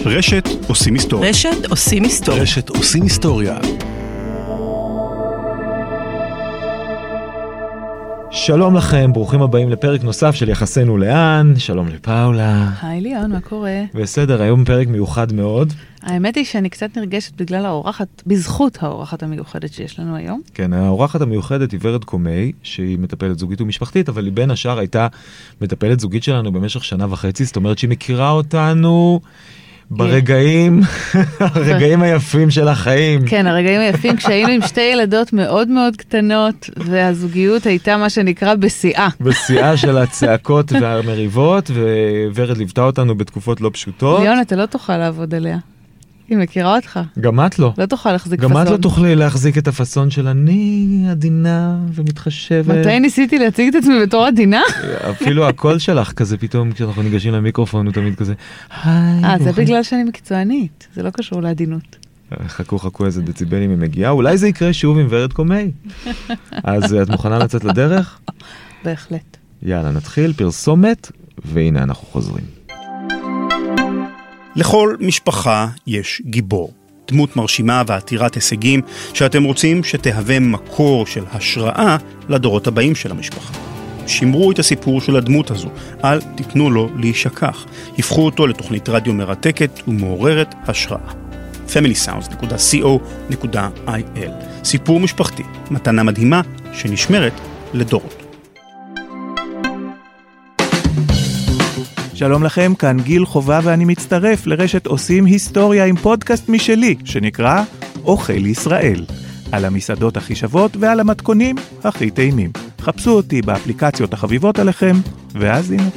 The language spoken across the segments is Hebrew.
רשת עושים היסטוריה. רשת עושים היסטוריה. רשת עושים היסטוריה. שלום לכם, ברוכים הבאים לפרק נוסף של יחסנו לאן. שלום לפאולה. היי ליאון, מה קורה? בסדר, היום פרק מיוחד מאוד. האמת היא שאני קצת נרגשת בגלל האורחת, בזכות האורחת המיוחדת שיש לנו היום. כן, האורחת המיוחדת היא ורד קומי, שהיא מטפלת זוגית ומשפחתית, אבל היא בין השאר הייתה מטפלת זוגית שלנו במשך 1.5 שנה, זאת אומרת שהיא מכירה אותנו ברגעים, הרגעים היפים של החיים. כן, הרגעים היפים כשהיינו עם 2 ילדות מאוד מאוד קטנות, והזוגיות הייתה מה שנקרא בשיאה. בשיאה של הצעקות והמריבות, וורד ליוותה אותנו בתקופות לא פשוטות. ליאון, אתה לא תוכל לעבוד עליה. היא מכירה אותך. גם את לא. לא תוכל להחזיק פסון. גם את לא תוכלי להחזיק את הפסון של אני עדינה ומתחשבת. מתי ניסיתי להציג את עצמי בתור עדינה? אפילו הקול שלך כזה פתאום, כשאנחנו ניגשים למיקרופון, הוא תמיד כזה, היי. זה בגלל שאני מקצוענית. זה לא קשור לעדינות. חכו איזה דציבלים היא מגיעה. אולי זה יקרה שוב עם ורד קומי. אז את מוכנה לצאת לדרך? בהחלט. יאללה, נתחיל פרסומת, והנה אנחנו חוזרים. לכל משפחה יש גיבור, דמות מרשימה ועתירת הישגים שאתם רוצים שתהווה מקור של השראה לדורות הבאים של המשפחה. שמרו את הסיפור של הדמות הזו, אל תיתנו לו להישכח, הפכו אותו לתוכנית רדיו מרתקת ומעוררת השראה. familysounds.co.il סיפור משפחתי, מתנה מדהימה שנשמרת לדורות. שלום לכם, כאן גיל חובה ואני מצטרף לרשת עושים היסטוריה עם פודקאסט משלי, שנקרא אוכל ישראל, על המסעדות הכי שוות ועל המתכונים הכי טעימים. חפשו אותי באפליקציות החביבות עליכם, ואז הנה.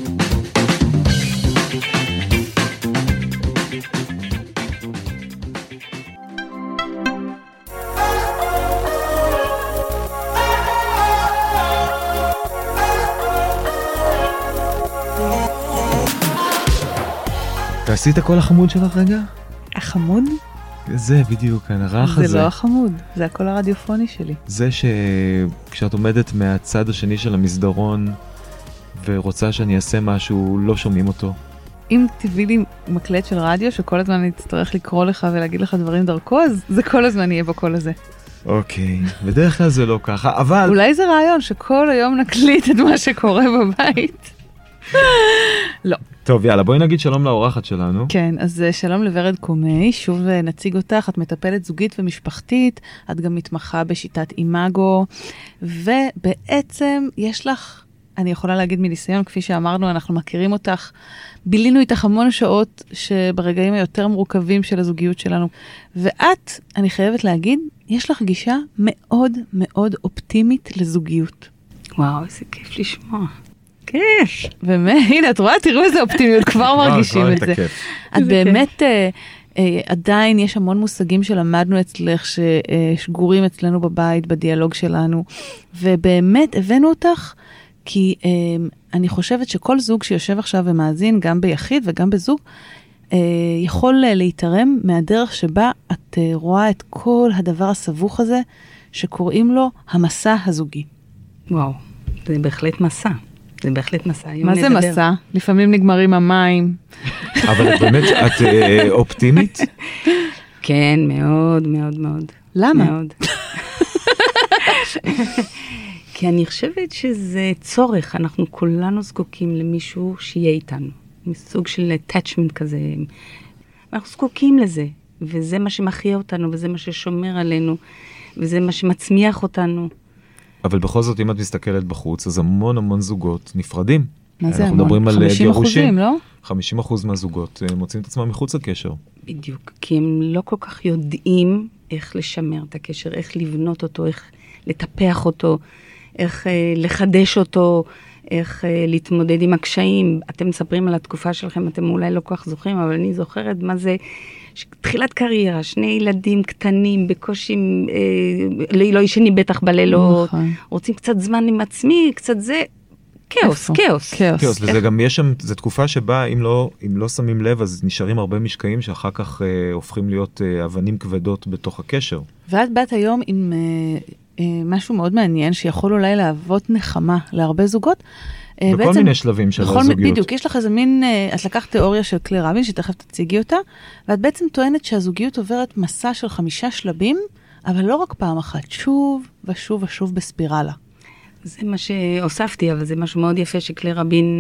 תעשי את הקול החמוד שלך רגע? החמוד? זה בדיוק, הרך הזה. זה לא החמוד, זה הקול הרדיופוני שלי. זה שכשאת עומדת מהצד השני של המסדרון ורוצה שאני אעשה משהו, לא שומעים אותו. אם תביא לי מקלט של רדיו שכל הזמן אני אצטרך לקרוא לך ולהגיד לך דברים דרכו, אז זה כל הזמן יהיה בקול הזה. אוקיי, בדרך כלל זה לא ככה, אבל... אולי זה רעיון שכל היום נקליט את מה שקורה בבית. לא. טוב, יאללה, בואי נגיד שלום לאורחת שלנו. כן, אז שלום לורד קומי, שוב נציג אותך, את מטפלת זוגית ומשפחתית, את גם מתמחה בשיטת אימאגו, ובעצם יש לך, אני יכולה להגיד מניסיון, כפי שאמרנו, אנחנו מכירים אותך, בילינו איתך המון שעות שברגעים היותר מורכבים של הזוגיות שלנו, ואת, אני חייבת להגיד, יש לך גישה מאוד מאוד אופטימית לזוגיות. וואו, איזה כיף לשמוע. כיף. והנה, את רואה, תראו איזה אופטימיות, כבר מרגישים את זה. את באמת, עדיין יש המון מושגים שלמדנו אצלך, ששגורים אצלנו בבית, בדיאלוג שלנו, ובאמת הבאנו אותך, כי אני חושבת שכל זוג שיושב עכשיו ומאזין, גם ביחיד וגם בזוג, יכול להתערם מהדרך שבה את רואה את כל הדבר הסבוך הזה, שקוראים לו המסע הזוגי. וואו, זה בהחלט מסע. זה בהחלט מסע. מה זה מסע? לפעמים נגמרים המים. אבל באמת, את אופטימית? כן, מאוד, מאוד, מאוד. למה? מאוד. כי אני חושבת שזה צורך. אנחנו כולנו זקוקים למישהו שיהיה איתנו. מסוג של attachment כזה. אנחנו זקוקים לזה. וזה מה שמחיה אותנו, וזה מה ששומר עלינו, וזה מה שמצמיח אותנו. אבל בכל זאת, אם את מסתכלת בחוץ, אז המון זוגות נפרדים. מה זה אנחנו מדברים על 50%, גירושים. לא? 50% מהזוגות מוצאים את עצמם מחוץ לקשר. בדיוק, כי הם לא כל כך יודעים איך לשמר את הקשר, איך לבנות אותו, איך לטפח אותו, איך לחדש אותו, איך להתמודד עם הקשיים. אתם מספרים על התקופה שלכם, אתם אולי לא כל כך זוכרים, אבל אני זוכרת מה זה... תחילת קריירה, 2 ילדים קטנים, בקושי, לא ישני בטח בלילות, רוצים קצת זמן עם עצמי, קצת זה, כאוס. וזה גם יש שם, זו תקופה שבה אם לא שמים לב, אז נשארים הרבה משקעים שאחר כך הופכים להיות אבנים כבדות בתוך הקשר. ואת באת היום עם משהו מאוד מעניין, שיכול אולי להוות נחמה להרבה זוגות, בכל מיני שלבים של הזוגיות. בדיוק, יש לך איזה מין, את לקחת תיאוריה של קלר רבין, שתכף תציגי אותה, ואת בעצם טוענת שהזוגיות עוברת מסע של 5 שלבים, אבל לא רק פעם אחת, שוב ושוב ושוב בספירלה. זה מה שהוספתי, אבל זה משהו מאוד יפה שקלר רבין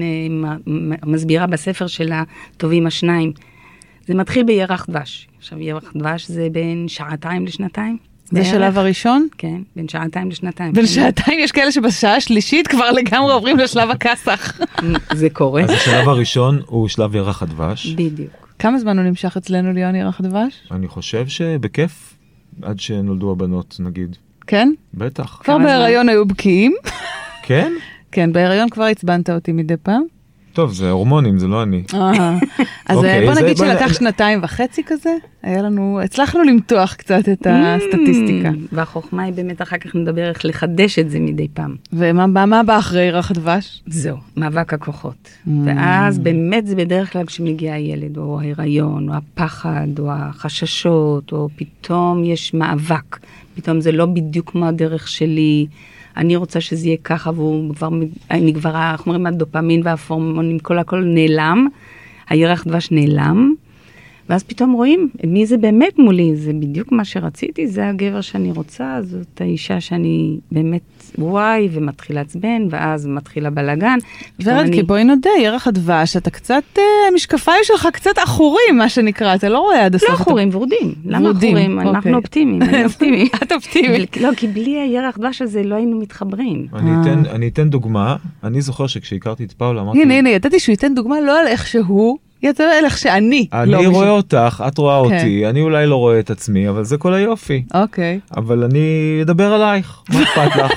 מסבירה בספר שלה, טובים השניים. זה מתחיל בירח דבש. עכשיו, ירח דבש זה בין 2 לשנתיים. זה השלב הראשון? כן, בין 2 לשנתיים. בין 2 יש כאלה שבשעה השלישית כבר לגמרי עוברים לשלב הכסח. זה קורה. אז השלב הראשון הוא שלב ירח הדבש. בדיוק. כמה זמן הוא נמשך אצלנו ליון ירח הדבש? אני חושב שבכיף, עד שנולדו הבנות, נגיד. כן? בטח. כבר בהיריון היו בקיאים. כן? כן, בהיריון כבר הצבנת אותי מדי פעם. טוב, זה הורמונים, זה לא אני. אז בוא נגיד שלקח 2.5 כזה, היה לנו, הצלחנו למתוח קצת את הסטטיסטיקה. והחוכמה היא באמת אחר כך נדבר איך לחדש את זה מדי פעם. ומה בא אחרי ירח הדבש? זהו, מאבק הכוחות. ואז באמת זה בדרך כלל כשמגיע הילד, או ההיריון, או הפחד, או החששות, או פתאום יש מאבק. פתאום זה לא בדיוק כמו הדרך שלי, אני רוצה שזה יהיה ככה, והוא כבר, אנחנו אומרים, הדופמין והפורמונים, הכל נעלם, הירח דבש נעלם, ואז פתאום רואים, מי זה באמת מולי, זה בדיוק מה שרציתי, זה הגבר שאני רוצה, זאת האישה שאני באמת וואי, ומתחיל לעצבן, ואז מתחיל הבלגן. ורד, כי בואי נודה, ירח הדבש, אתה קצת, המשקפיים שלך קצת אחורים, מה שנקרא, אתה לא רואה עד הסוף. לא אחורים, ורדים. למה אחורים? אנחנו אופטימיים, אני אופטימית. את אופטימית. לא, כי בלי הירח דבש הזה לא היינו מתחברים. אני אתן דוגמה, אני זוכר שכשהכרתי את פאולה, אמרתי... הנה, ידעתי שהוא ייתן דוגמה לא על איך שהוא, יותר על איך שאני. אני רואה אותך, את רואה אותי, אני אולי לא רואה את עצמי, אבל זה כל היופי. אוקיי. אבל אני אדבר עלייך, מה אכפת לך?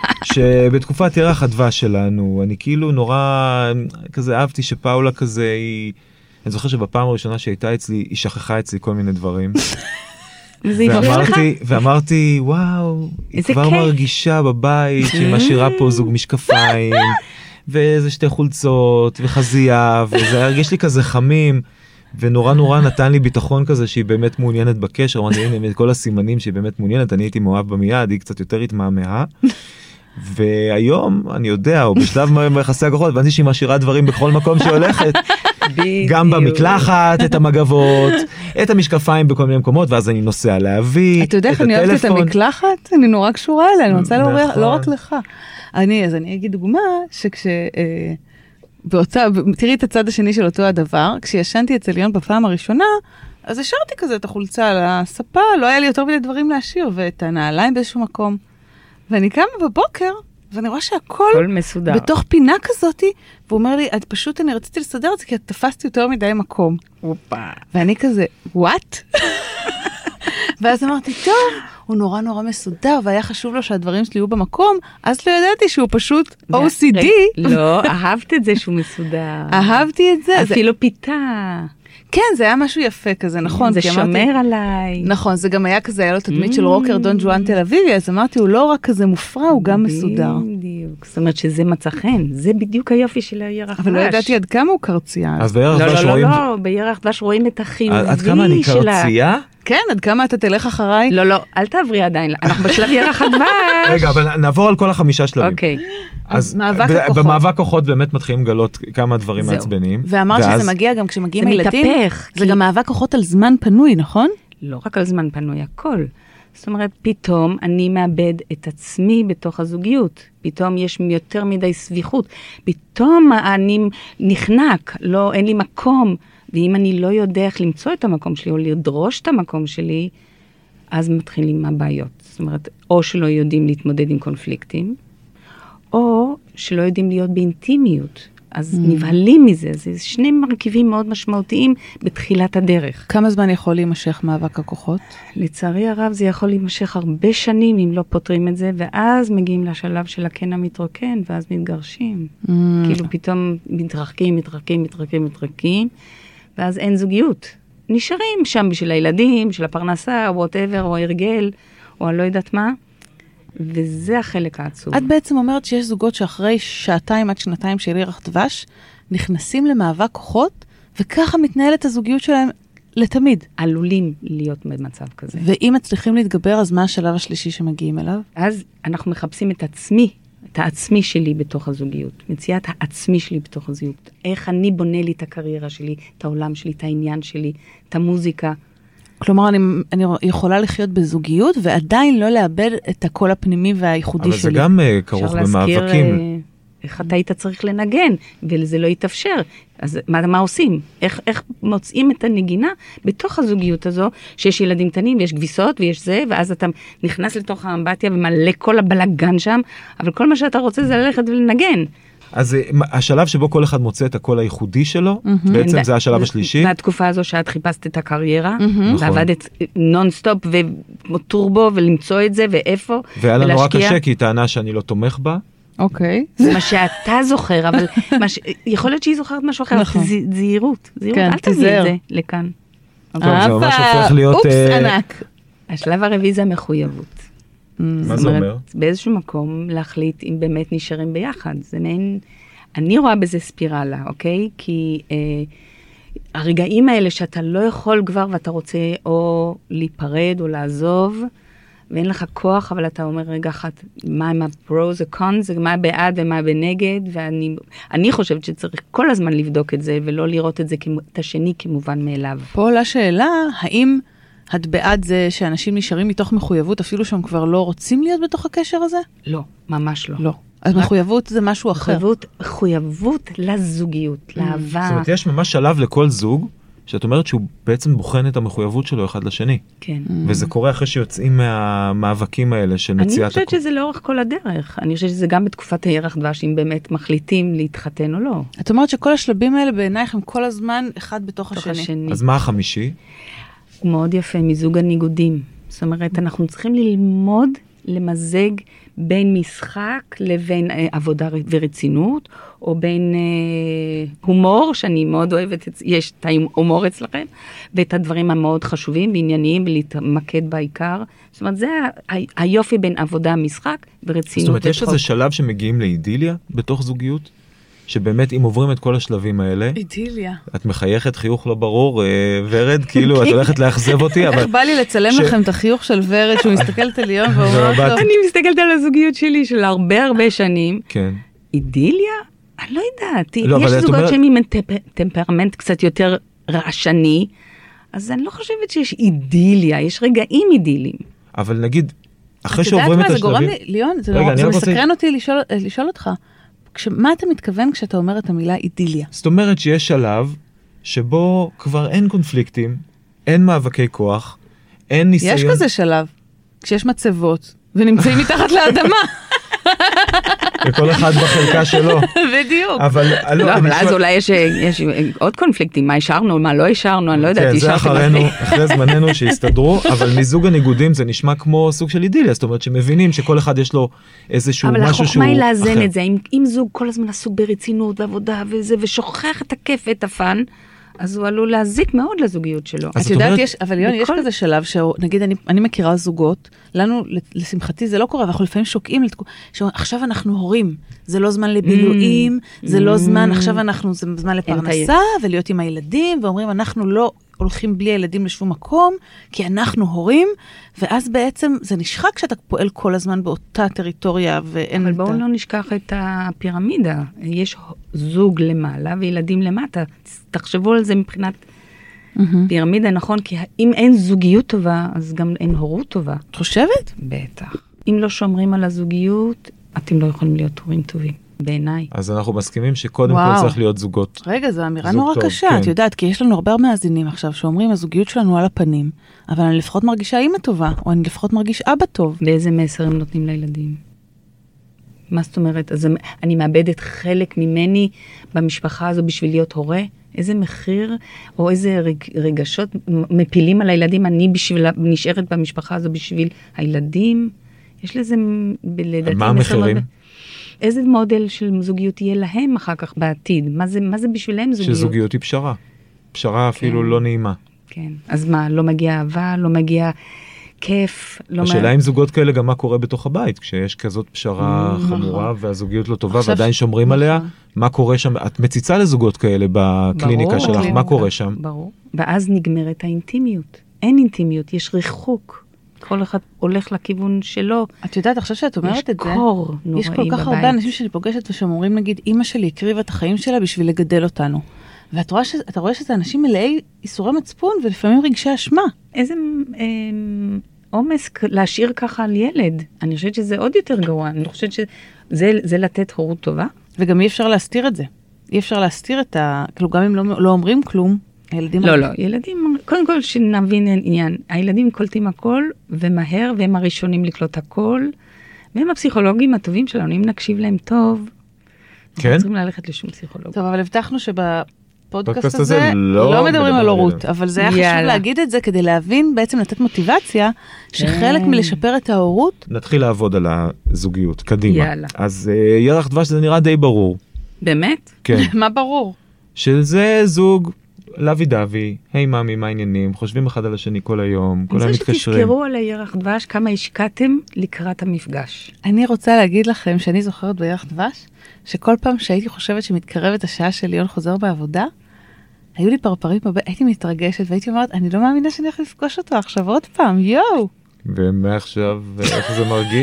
שבתקופת ירח הדבש שלנו, אני כאילו נורא, כזה אהבתי שפאולה כזה, אני זוכר שבפעם הראשונה שהייתה אצלי, היא שכחה אצלי כל מיני דברים. ואמרתי, וואו, היא כבר מרגישה בבית, שהיא משאירה פה זוג משקפיים, ואיזה 2 חולצות, וחזייה, וזה הרגיש לי כזה חמים, ונורא נורא נתן לי ביטחון כזה, שהיא באמת מעוניינת בקשר, אמרתי, הנה, כל הסימנים שהיא באמת מעוניינת, אני הייתי מאוהב במיד, היא קצת יותר התמהמהה, והיום, אני יודע, או בשלב יחסי הכוחות, הבנתי שהיא משאירה דברים בכל מקום שהולכת, גם במקלחת, את המגבות, את המשקפיים בכל מיני מקומות, ואז אני נוסע להביא את הטלפון. אתה יודע איך אני אוהבת את המקלחת? אני נורא קשורה אליה, אני רוצה להוריח, לא רק לך. אז אני אגיד דוגמה, תראי את הצד השני של אותו הדבר, כשישנתי אצל ליון בפעם הראשונה, אז השארתי כזה את החולצה על הספה, לא היה לי יותר מדי דברים להשאיר, ואת הנעליים באיזשהו מקום. ואני קמה בבוקר, ואני רואה שהכל מסודר. בתוך פינה כזאת, והוא אומר לי, אני רציתי לסדר את זה, כי את תפסתי יותר מדי מקום. ואני כזה, what? ואז אמרתי, טוב, הוא נורא נורא מסודר, והיה חשוב לו שהדברים שלי יהיו במקום, אז לא ידעתי שהוא פשוט OCD. לא, אהבת את זה שהוא מסודר. אהבתי את זה. אפילו פיתה. כן, זה היה משהו יפה כזה, נכון. זה שומר עליי. נכון, זה גם היה כזה, היה לו תדמית של רוקר דון ג'ואן תל אביבי, אז אמרתי, הוא לא רק כזה מופרע, הוא גם מסודר. בדיוק. זאת אומרת שזה מצא חן, זה בדיוק היופי של הירח דבש. אבל לא ידעתי עד כמה הוא קרצייה. אז בירח דבש רואים... לא, בירח דבש רואים את החיובי שלה. עד כמה אני קרצייה? כן, עד כמה אתה תלך אחריי? לא, אל תעברי עדיין, אנחנו בשלב ירח הדבש. רגע, אבל נעבור על כל 5 שלבים. אוקיי. אז מאבק הכוחות. במאבק כוחות באמת מתחילים לגלות כמה דברים מעצבנים. ואמרת שזה מגיע גם כשמגיעים הילדים. זה מתהפך. זה גם מאבק כוחות על זמן פנוי, נכון? לא רק על זמן פנוי, הכל. זאת אומרת, פתאום אני מאבד את עצמי בתוך הזוגיות. פתאום יש יותר מדי סביחות. פתאום אני נחנק, אין לי מקום. ואם אני לא יודע איך למצוא את המקום שלי, או לדרוש את המקום שלי, אז מתחילים הבעיות. זאת אומרת, או שלא יודעים להתמודד עם קונפליקטים, או שלא יודעים להיות באינטימיות. אז נבהלים מזה. זה 2 מרכיבים מאוד משמעותיים בתחילת הדרך. כמה זמן יכול להימשך מאבק הכוחות? לצערי הרב זה יכול להימשך הרבה שנים אם לא פותרים את זה, ואז מגיעים לשלב של הקן המתרוקן, ואז מתגרשים. כאילו פתאום מתרחקים, ואז אין זוגיות. נשארים שם בשביל הילדים, של הפרנסה, או whatever, או הרגל, או לא יודעת מה. וזה החלק העצוב. את בעצם אומרת שיש זוגות שאחרי 2 עד 2 של ירח דבש, נכנסים למאבק כוחות, וככה מתנהלת הזוגיות שלהם לתמיד. עלולים להיות במצב כזה. ואם מצליחים להתגבר, אז מה השלב השלישי שמגיעים אליו? אז אנחנו מחפשים את עצמי, את העצמי שלי בתוך הזוגיות, מציאת העצמי שלי בתוך הזוגיות, איך אני בונה לי את הקריירה שלי, את העולם שלי, את העניין שלי, את המוזיקה. כלומר, אני יכולה לחיות בזוגיות, ועדיין לא לאבד את הקול הפנימי והייחודי שלי. אבל זה גם כרוך במאבקים. אפשר להזכיר איך אתה היית צריך לנגן, וזה לא יתאפשר. אז מה עושים? איך מוצאים את הנגינה בתוך הזוגיות הזו, שיש ילדים קטנים, ויש כביסות, ויש זה, ואז אתה נכנס לתוך האמבטיה, ומלא כל הבלגן שם, אבל כל מה שאתה רוצה זה ללכת ולנגן. אז השלב שבו כל אחד מוצא את הקול הייחודי שלו, בעצם זה השלב השלישי. והתקופה הזו שאת חיפשת את הקריירה, ועבדת נונסטופ וטורבו, ולמצוא את זה, ואיפה, והיה לנו נורא קשה, כי היא טענה שאני לא תומך בה. אוקיי. זה מה שאתה זוכר, אבל יכול להיות שהיא זוכרת משהו אחר, זהירות, אל תביא את זה לכאן. טוב, זה ממש הופך להיות... אופס ענק. השלב הרביעי זה המחויבות. מה זה אומר? באיזשהו מקום להחליט אם באמת נשארים ביחד. זה מעין, אני רואה בזה ספירלה, אוקיי? כי הרגעים האלה שאתה לא יכול כבר ואתה רוצה או להיפרד או לעזוב, ואין לך כוח, אבל אתה אומר רגע אחת, מה עם הפרוז, הקונס, מה בעד ומה בנגד, ואני חושבת שצריך כל הזמן לבדוק את זה, ולא לראות את זה את השני כמובן מאליו. פה עולה שאלה, האם את בעד זה שאנשים נשארים מתוך מחויבות, אפילו שהם כבר לא רוצים להיות בתוך הקשר הזה? לא, ממש לא. לא. אז מחויבות זה משהו אחר. מחויבות לזוגיות, לאהבה. זאת אומרת, יש ממש שלב לכל זוג, שאת אומרת שהוא בעצם בוחן את המחויבות שלו אחד לשני. כן. וזה קורה אחרי שיוצאים מהמאבקים האלה של מציאת... אני חושבת שזה לאורך כל הדרך. אני חושבת שזה גם בתקופת הירח דבש, אם באמת מחליטים להתחתן או לא. את אומרת שכל השלבים האלה בעינייך הם כל הזמן אחד בתוך השני. אז מה החמישי? הוא מאוד יפה, מיזוג הניגודים. זאת אומרת, אנחנו צריכים ללמוד, למזג בין משחק לבין עבודה ורצינות, או בין הומור, שאני מאוד אוהבת, יש את ההומור אצלכם, ואת הדברים המאוד חשובים וענייניים, ולהתמקד בעיקר. זאת אומרת, זה היופי בין עבודה, משחק ורצינות. זאת אומרת, יש איזה שלב שמגיעים לאידיליה בתוך זוגיות? שבאמת, אם עוברים את כל השלבים האלה, אידיליה. את מחייכת חיוך לא ברור, ורד, כאילו, את הולכת לאכזב אותי, אבל... איך בא לי לצלם לכם את החיוך של ורד, שהוא מסתכלת על ליאון ואומר לו... אני מסתכלת על הזוגיות שלי של הרבה שנים. כן. אידיליה? אני לא יודעת. יש זוגות שהם עם טמפרמנט קצת יותר רעשני, אז אני לא חושבת שיש אידיליה, יש רגעים אידיליים. אבל נגיד, אחרי שעוברים את השלבים... את יודעת מה, זה גורם לי, ליאון, זה מסקרן אותי לשאול אותך. מה אתה מתכוון כשאתה אומר את המילה אידיליה? זאת אומרת שיש שלב שבו כבר אין קונפליקטים, אין מאבקי כוח, אין ניסיון... יש כזה שלב, כשיש מצבות, ונמצאים מתחת לאדמה. וכל אחד בחלקה שלו. בדיוק. אבל אז אולי יש עוד קונפליקטים, מה השארנו, מה לא השארנו, אני לא יודעת. כן, זה אחרי זמננו שהסתדרו, אבל מיזוג הניגודים זה נשמע כמו סוג של אידיליה, זאת אומרת שמבינים שכל אחד יש לו איזשהו משהו שהוא אחר. אבל החוכמה היא לאזן את זה, אם זוג כל הזמן עסוק ברצינות ועבודה וזה, ושוכח את הכיף ואת הפן, אז הוא עלול להזיק מאוד לזוגיות שלו. את יודעת, אבל ליאון, יש כזה שלב שנגיד, אני מכירה זוגות, לנו, לשמחתי, זה לא קורה, ואנחנו לפעמים שוקעים, עכשיו אנחנו הורים, זה לא זמן לבילויים, זה לא זמן, עכשיו זה זמן לפרנסה, ולהיות עם הילדים, ואומרים, אנחנו לא הולכים בלי הילדים לשום מקום, כי אנחנו הורים, ואז בעצם זה נשחק כשאתה פועל כל הזמן באותה טריטוריה, ואין... אבל בואו לא נשכח את הפירמידה. יש זוג למעלה וילדים למטה. תחשבו על זה מבחינת פירמידה, נכון? כי אם אין זוגיות טובה, אז גם אין הורות טובה. את חושבת? בטח. אם לא שומרים על הזוגיות, אתם לא יכולים להיות הורים טובים. בעיניי. אז אנחנו מסכימים שקודם כל צריך להיות זוגות. רגע, זו אמירה נורא קשה, את יודעת, כי יש לנו הרבה מאזינים עכשיו שאומרים, הזוגיות שלנו על הפנים, אבל אני לפחות מרגישה אימא טובה, או אני לפחות מרגיש אבא טוב. ואיזה מסר הם נותנים לילדים? מה זאת אומרת? אז אני מאבדת חלק ממני במשפחה הזו בשביל להיות הורה? איזה מחיר או איזה רגשות מפילים על הילדים? אני נשארת במשפחה הזו בשביל הילדים? יש לזה, לדעתי, מה המחירים? איזה מודל של זוגיות יהיה להם אחר כך בעתיד? מה זה בשבילם זוגיות? שזוגיות היא פשרה. פשרה אפילו לא נעימה. כן. אז מה, לא מגיע אהבה, לא מגיע כיף? השאלה עם זוגות כאלה גם מה קורה בתוך הבית, כשיש כזאת פשרה חמורה והזוגיות לא טובה ועדיין שומרים עליה, מה קורה שם? את מציצה לזוגות כאלה בקליניקה שלך, מה קורה שם? ברור. ואז נגמרת האינטימיות. אין אינטימיות, יש ריחוק. כל אחד הולך לכיוון שלו. את יודעת, עכשיו שאת אומרת את זה, יש קור נוראי יש כל כך הרבה אנשים שאני פוגשת ושאומרים, נגיד, אמא שלי הקריבה את החיים שלה בשביל לגדל אותנו. ואתה רואה שזה אנשים מלאי איסורי מצפון ולפעמים רגשי אשמה. איזה עומס להשאיר ככה על ילד. אני חושבת שזה עוד יותר גרוע. אני חושבת שזה לתת הורות טובה. וגם אי אפשר להסתיר את זה. אי אפשר להסתיר את כאילו גם אם לא אומרים כלום, הילדים... לא, ילדים, קודם כל שנבין עניין. הילדים קולטים הכל ומהר, והם הראשונים לקלוט הכל, והם הפסיכולוגים הטובים שלנו. אם נקשיב להם טוב, אנחנו צריכים ללכת לשום פסיכולוג. טוב, אבל הבטחנו שבפודקאסט הזה לא מדברים על הורות, אבל זה היה חשוב להגיד את זה כדי להבין, בעצם לתת מוטיבציה, שחלק מלשפר את ההורות... נתחיל לעבוד על הזוגיות, קדימה. יאללה. אז ירח דבש זה נראה די ברור. באמת? כן. מה ברור? שזה זוג לוי דווי, היי מאמי, מה העניינים? חושבים אחד על השני כל היום, כל היום מתקשרים. אני רוצה שתזכרו על הירח דבש כמה השקעתם לקראת המפגש. אני רוצה להגיד לכם שאני זוכרת בירח דבש, שכל פעם שהייתי חושבת שמתקרבת השעה של ליאון חוזר בעבודה, היו לי פרפרים בבית, הייתי מתרגשת והייתי אומרת, אני לא מאמינה שאני הולכת לפגוש אותו עכשיו עוד פעם, יואו. ומעכשיו, איך זה מרגיש?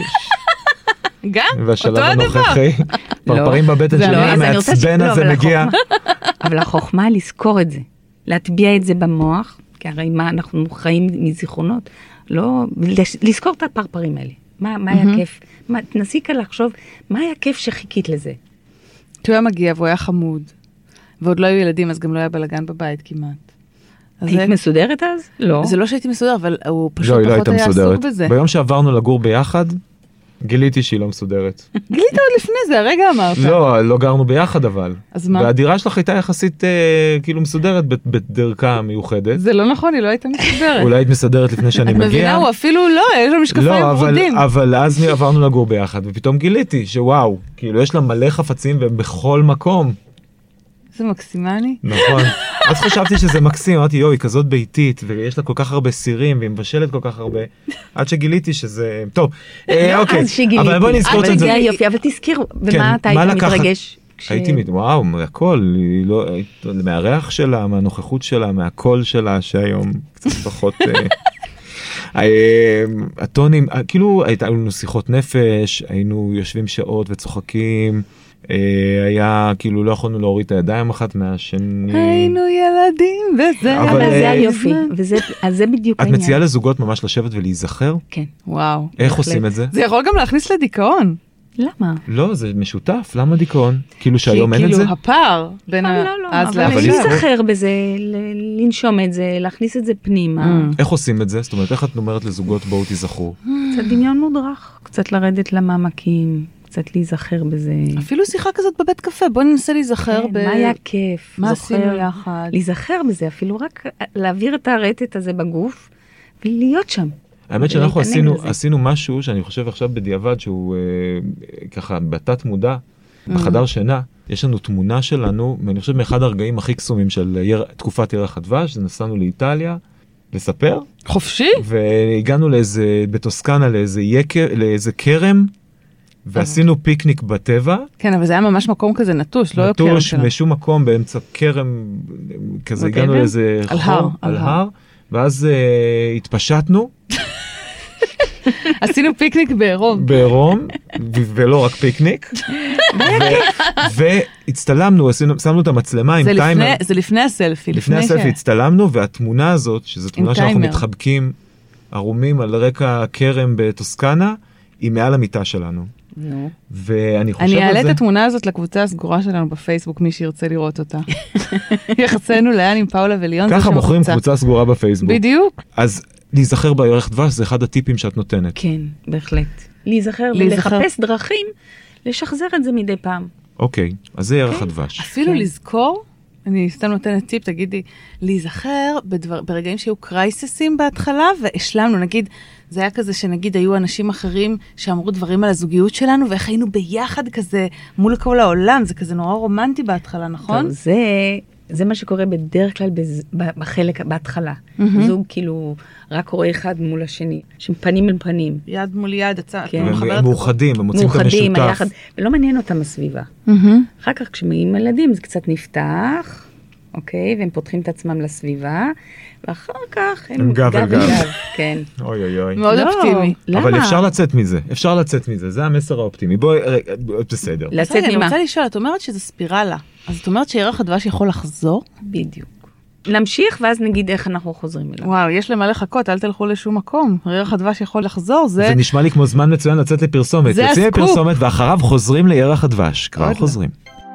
גם? והשלב הנוכחי, פרפרים בבטן שלי, המעצבן הזה מגיע. אבל החוכמה היא לזכור את זה, להטביע את זה במוח, כי הרי מה אנחנו חיים מזיכרונות, לא, לזכור את הפרפרים האלה. מה היה כיף? תנסי כאן לחשוב, מה היה כיף שחיכית לזה? הוא היה מגיע והוא היה חמוד, ועוד לא היו ילדים, אז גם לא היה בלגן בבית כמעט. היית מסודרת אז? לא. זה לא שהייתי מסודר, אבל הוא פשוט פחות היה עסוק בזה. ביום שעברנו לגור ביחד, גיליתי שהיא לא מסודרת. גילית עוד לפני זה, הרגע אמרת. לא גרנו ביחד אבל. אז מה? והדירה שלך הייתה יחסית כאילו מסודרת בדרכה מיוחדת. זה לא נכון, היא לא הייתה מסודרת. אולי היית מסדרת לפני שאני מגיע. את מבינה, הוא אפילו לא, יש לו משקפיים ורודים. לא, אבל אז עברנו לגור ביחד, ופתאום גיליתי שוואו, כאילו יש לה מלא חפצים ובכל מקום. זה מקסימני. נכון. אז חשבתי שזה מקסים, אמרתי, יואי, היא כזאת ביתית, ויש לה כל כך הרבה סירים, והיא מבשלת כל כך הרבה, עד שגיליתי שזה... טוב, אוקיי. אבל בואי נזכור את זה. אבל תזכירו, ומה אתה היית מתרגש? הייתי, וואו, הכל, מהריח שלה, מהנוכחות שלה, מהקול שלה, שהיום קצת פחות... הטונים, כאילו, הייתה לנו שיחות נפש, היינו יושבים שעות וצוחקים, היה כאילו לא יכולנו להוריד את הידיים אחת מהשני. היינו ילדים וזה. אבל זה היופי, אז זה בדיוק העניין. את מציעה לזוגות ממש לשבת ולהיזכר? כן. וואו. איך עושים את זה? זה יכול גם להכניס לדיכאון. למה? לא, זה משותף, למה דיכאון? כאילו שהיום אין את זה? כאילו הפער בין אז אבל להיזכר בזה, לנשום את זה, להכניס את זה פנימה. איך עושים את זה? זאת אומרת, איך את אומרת לזוגות בואו תיזכרו? קצת דמיון מודרך, קצת לרדת למעמקים. קצת להיזכר בזה. אפילו שיחה כזאת בבית קפה, בוא ננסה להיזכר מה היה כיף. מה עשינו יחד. להיזכר בזה, אפילו רק להעביר את הרטט הזה בגוף, ולהיות שם. האמת שאנחנו עשינו משהו, שאני חושב עכשיו בדיעבד, שהוא ככה בתת מודע, בחדר שינה, יש לנו תמונה שלנו, ואני חושב מאחד הרגעים הכי קסומים של תקופת ירח הדבש, נסענו לאיטליה, לספר. חופשי? והגענו בטוסקנה לאיזה קרם, ועשינו פיקניק בטבע. כן, אבל זה היה ממש מקום כזה נטוש, לא היה קרם שלנו. נטוש משום מקום באמצע קרם, כזה הגענו לאיזה חור, על הר, ואז התפשטנו. עשינו פיקניק בעירום. בעירום, ולא רק פיקניק. והצטלמנו, שמנו את המצלמה עם טיימר. זה לפני הסלפי. לפני הסלפי הצטלמנו, והתמונה הזאת, שזו תמונה שאנחנו מתחבקים, ערומים על רקע קרם בטוסקנה, היא מעל המיטה שלנו. ואני חושב על זה... אני אעלה את התמונה הזאת לקבוצה הסגורה שלנו בפייסבוק, מי שירצה לראות אותה. יחצנו לאן עם פאולה וליון. ככה מוכרים קבוצה סגורה בפייסבוק. בדיוק. אז להיזכר בירח דבש זה אחד הטיפים שאת נותנת. כן, בהחלט. להיזכר ולחפש דרכים, לשחזר את זה מדי פעם. אוקיי, אז זה ירח הדבש. אפילו לזכור, אני סתם נותנת טיפ, תגידי, להיזכר ברגעים שהיו קרייססים בהתחלה, והשלמנו, נגיד, זה היה כזה שנגיד היו אנשים אחרים שאמרו דברים על הזוגיות שלנו, ואיך היינו ביחד כזה מול כל העולם, זה כזה נורא רומנטי בהתחלה, נכון? טוב, זה מה שקורה בדרך כלל בחלק, בהתחלה. זוג כאילו רק רואה אחד מול השני, שפנים אל פנים. יד מול יד, הם מאוחדים, הם מוצאים את המשותף. ולא מעניין אותם הסביבה. אחר כך כשמגיעים ילדים זה קצת נפתח, אוקיי? והם פותחים את עצמם לסביבה, ואחר כך הם גב אל גב. כן. אוי אוי אוי. מאוד אופטימי. אבל אפשר לצאת מזה, אפשר לצאת מזה, זה המסר האופטימי. בואי, בסדר. לצאת אני ממה? רוצה לשאול, את אומרת שזה ספירלה, אז את אומרת שירח הדבש יכול לחזור? בדיוק. נמשיך, ואז נגיד איך אנחנו חוזרים אליו. וואו, יש למה לחכות, אל תלכו לשום מקום. ירח הדבש יכול לחזור, זה נשמע לי כמו זמן מצוין לצאת לפרסומת. זה יוצאים הסקופ. לפרסומת ואחריו חוזרים לירח הדבש. כבר חוזרים.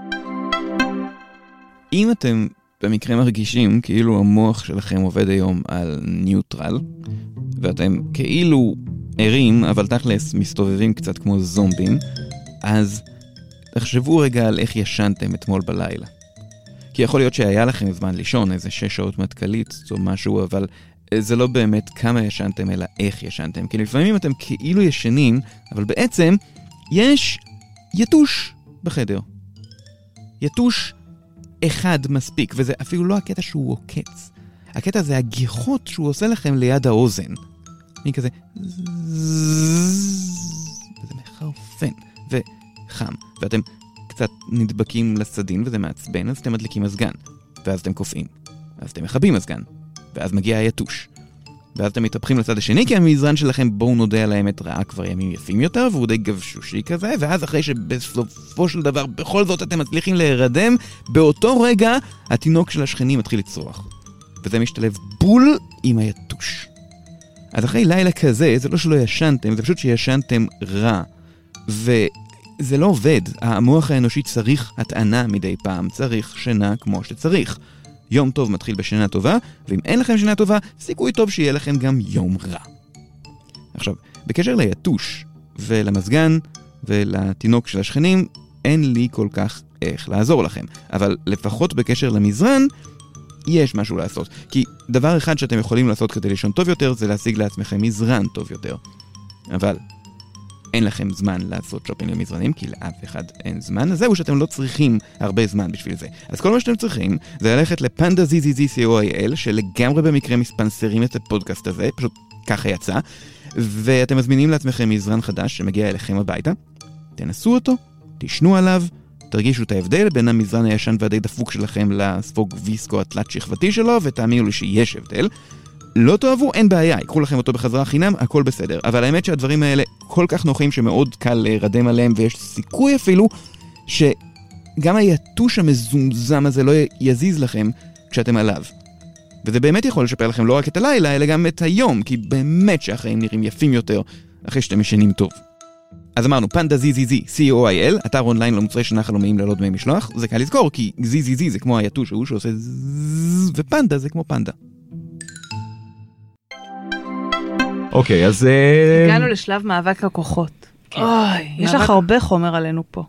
אם אתם במקרה מרגישים כאילו המוח שלכם עובד היום על ניוטרל, ואתם כאילו ערים, אבל תכלס מסתובבים קצת כמו זומבים, אז תחשבו רגע על איך ישנתם אתמול בלילה. כי יכול להיות שהיה לכם זמן לישון, איזה 6 שעות מטכלית או משהו, אבל זה לא באמת כמה ישנתם, אלא איך ישנתם. כי לפעמים אתם כאילו ישנים, אבל בעצם יש יתוש בחדר. יתוש אחד מספיק, וזה אפילו לא הקטע שהוא עוקץ. הקטע זה הגיחות שהוא עושה לכם ליד האוזן. אני כזה... וזה מחרפן וחם, ואתם קצת נדבקים לסדין וזה מעצבן, אז אתם מדליקים מזגן, ואז אתם קופאים, ואז אתם מחבים מזגן, ואז מגיע היתוש. ואז אתם מתהפכים לצד השני, כי המזרן שלכם, בואו נודה על האמת, ראה כבר ימים יפים יותר, והוא די גבשושי כזה, ואז אחרי שבסופו של דבר, בכל זאת אתם מצליחים להירדם, באותו רגע, התינוק של השכנים מתחיל לצרוח. וזה משתלב בול עם היתוש. אז אחרי לילה כזה, זה לא שלא ישנתם, זה פשוט שישנתם רע. וזה לא עובד. המוח האנושי צריך הטענה מדי פעם, צריך שינה כמו שצריך. יום טוב מתחיל בשינה טובה, ואם אין לכם שינה טובה, סיכוי טוב שיהיה לכם גם יום רע. עכשיו, בקשר ליתוש ולמזגן ולתינוק של השכנים, אין לי כל כך איך לעזור לכם. אבל לפחות בקשר למזרן, יש משהו לעשות. כי דבר אחד שאתם יכולים לעשות כדי לישון טוב יותר, זה להשיג לעצמכם מזרן טוב יותר. אבל אין לכם זמן לעשות שופינג למזרנים, כי לאף אחד אין זמן, אז זהו שאתם לא צריכים הרבה זמן בשביל זה. אז כל מה שאתם צריכים זה ללכת לפנדה ZZZ.co.il, שלגמרי במקרה מספנסרים את הפודקאסט הזה, פשוט ככה יצא, ואתם מזמינים לעצמכם מזרן חדש שמגיע אליכם הביתה, תנסו אותו, תשנו עליו, תרגישו את ההבדל בין המזרן הישן והדי דפוק שלכם לספוג ויסקו התלת שכבתי שלו, ותאמינו לי שיש הבדל. לא תאהבו, אין בעיה, יקחו לכם אותו בחזרה חינם, הכל בסדר. אבל האמת שהדברים האלה כל כך נוחים שמאוד קל להירדם עליהם, ויש סיכוי אפילו שגם היתוש המזומזם הזה לא יזיז לכם כשאתם עליו. וזה באמת יכול לשפר לכם לא רק את הלילה, אלא גם את היום, כי באמת שהחיים נראים יפים יותר אחרי שאתם ישנים טוב. אז אמרנו, פנדה ZZZ.co.il, אתר אונליין למוצרי שינה חלומיים ללא דמי משלוח. זה קל לזכור, כי ZZZ זה כמו היתוש ההוא שעושה זזזז, ופנדה זה כמו פנדה. אוקיי, אז... הגענו לשלב מאבק הכוחות. אוי, יש לך הרבה חומר עלינו פה.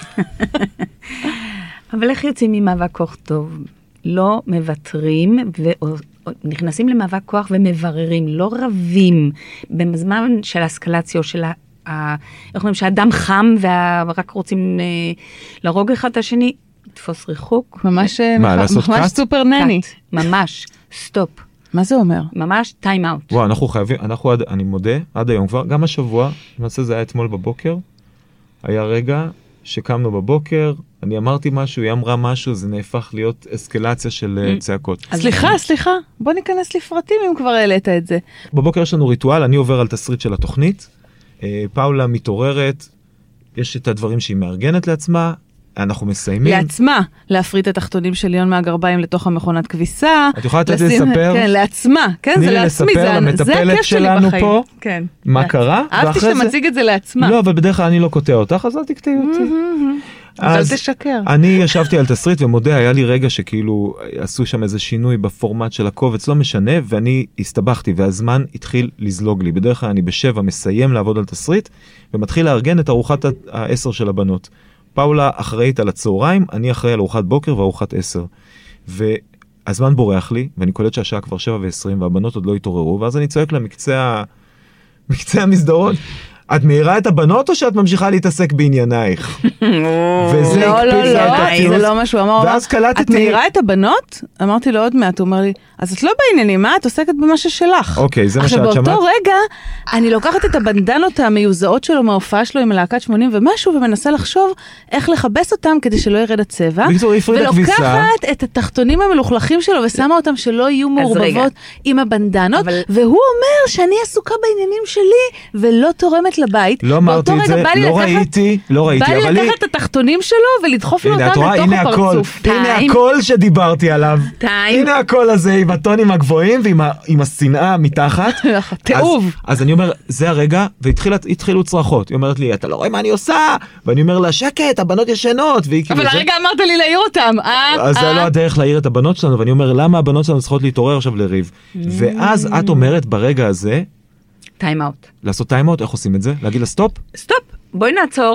אבל איך יוצאים ממאבק כוח טוב? לא מוותרים ונכנסים למאבק כוח ומבררים, לא רבים. בזמן של האסקלציה או של איך אומרים, שהאדם חם ורק רוצים להרוג אחד את השני, תפוס ריחוק. ממש סופר נני. ממש, סטופ. מה זה אומר? ממש טיים אאוט. וואו, אנחנו חייבים, אני מודה, עד היום כבר, גם השבוע, למעשה זה היה אתמול בבוקר, היה רגע שקמנו בבוקר, אני אמרתי משהו, היא אמרה משהו, זה נהפך להיות אסקלציה של צעקות. סליחה, בוא ניכנס לפרטים אם כבר העלית את זה. בבוקר יש לנו ריטואל, אני עובר על תסריט של התוכנית, פאולה מתעוררת, יש את הדברים שהיא מארגנת לעצמה, אנחנו מסיימים. לעצמה, להפריט את התחתונים של ליון מהגרביים לתוך המכונת כביסה. את יכולה לתת לי לספר? כן, לעצמה. כן, זה לעצמי. תני לי לספר למטפלת שלנו פה, מה קרה. אהבתי שאתה מציג את זה לעצמה. לא, אבל בדרך כלל אני לא קוטע אותך, אז אל תקטעי אותי. אז אל תשקר. אני ישבתי על תסריט ומודה, היה לי רגע שכאילו עשו שם איזה שינוי בפורמט של הקובץ, לא משנה, ואני הסתבכתי, והזמן התחיל לזלוג לי. בדרך כלל אני ב7 מסיים לעבוד על תסריט, ומתחיל לארגן את ארוחת ה10 של הבנות. פאולה אחראית על הצהריים, אני אחראי על ארוחת בוקר וארוחת 10. והזמן בורח לי, ואני קולט שהשעה כבר 7:20, והבנות עוד לא התעוררו, ואז אני צועק למקצה המסדרון, את מהירה את הבנות או שאת ממשיכה להתעסק בעניינייך? וזה לא, זה לא מה שהוא אמר. ואז קלטתי... את מהירה את הבנות? אמרתי לו עוד מעט, הוא אומר לי, אז את לא בעניינים, מה? את עוסקת במה ששלך. אוקיי, זה מה שאת שמעת? עכשיו, באותו רגע, אני לוקחת את הבנדנות המיוזעות שלו מההופעה שלו עם להקת 80 ומשהו, ומנסה לחשוב איך לכבס אותם כדי שלא ירד הצבע. ולוקחת את התחתונים המלוכלכים שלו ושמה אותם שלא יהיו מעורבבות עם הבנדנות, והוא אומר שאני עסוקה בעניינים שלי ולא תורמת לבית. לא אמרתי את זה, לא ראיתי, בא לי לקחת את התחתונים שלו ולדחוף לו אותם לתוך הפרצוף. הנה הקול שדיברתי עליו. הנה הקול הזה עם הטונים הגבוהים ועם השנאה מתחת. תאוב. אז אני אומר, זה הרגע, והתחילו צרחות. היא אומרת לי, אתה לא רואה מה אני עושה? ואני אומר לה, שקט, הבנות ישנות. אבל הרגע אמרת לי להעיר אותם. אז זה לא הדרך להעיר את הבנות שלנו, ואני אומר, למה הבנות שלנו צריכות להתעורר עכשיו לריב? ואז את אומרת ברגע הזה, טיים אאוט. לעשות טיים אאוט, איך עושים את זה? להגיד לה סטופ? סטופ, בואי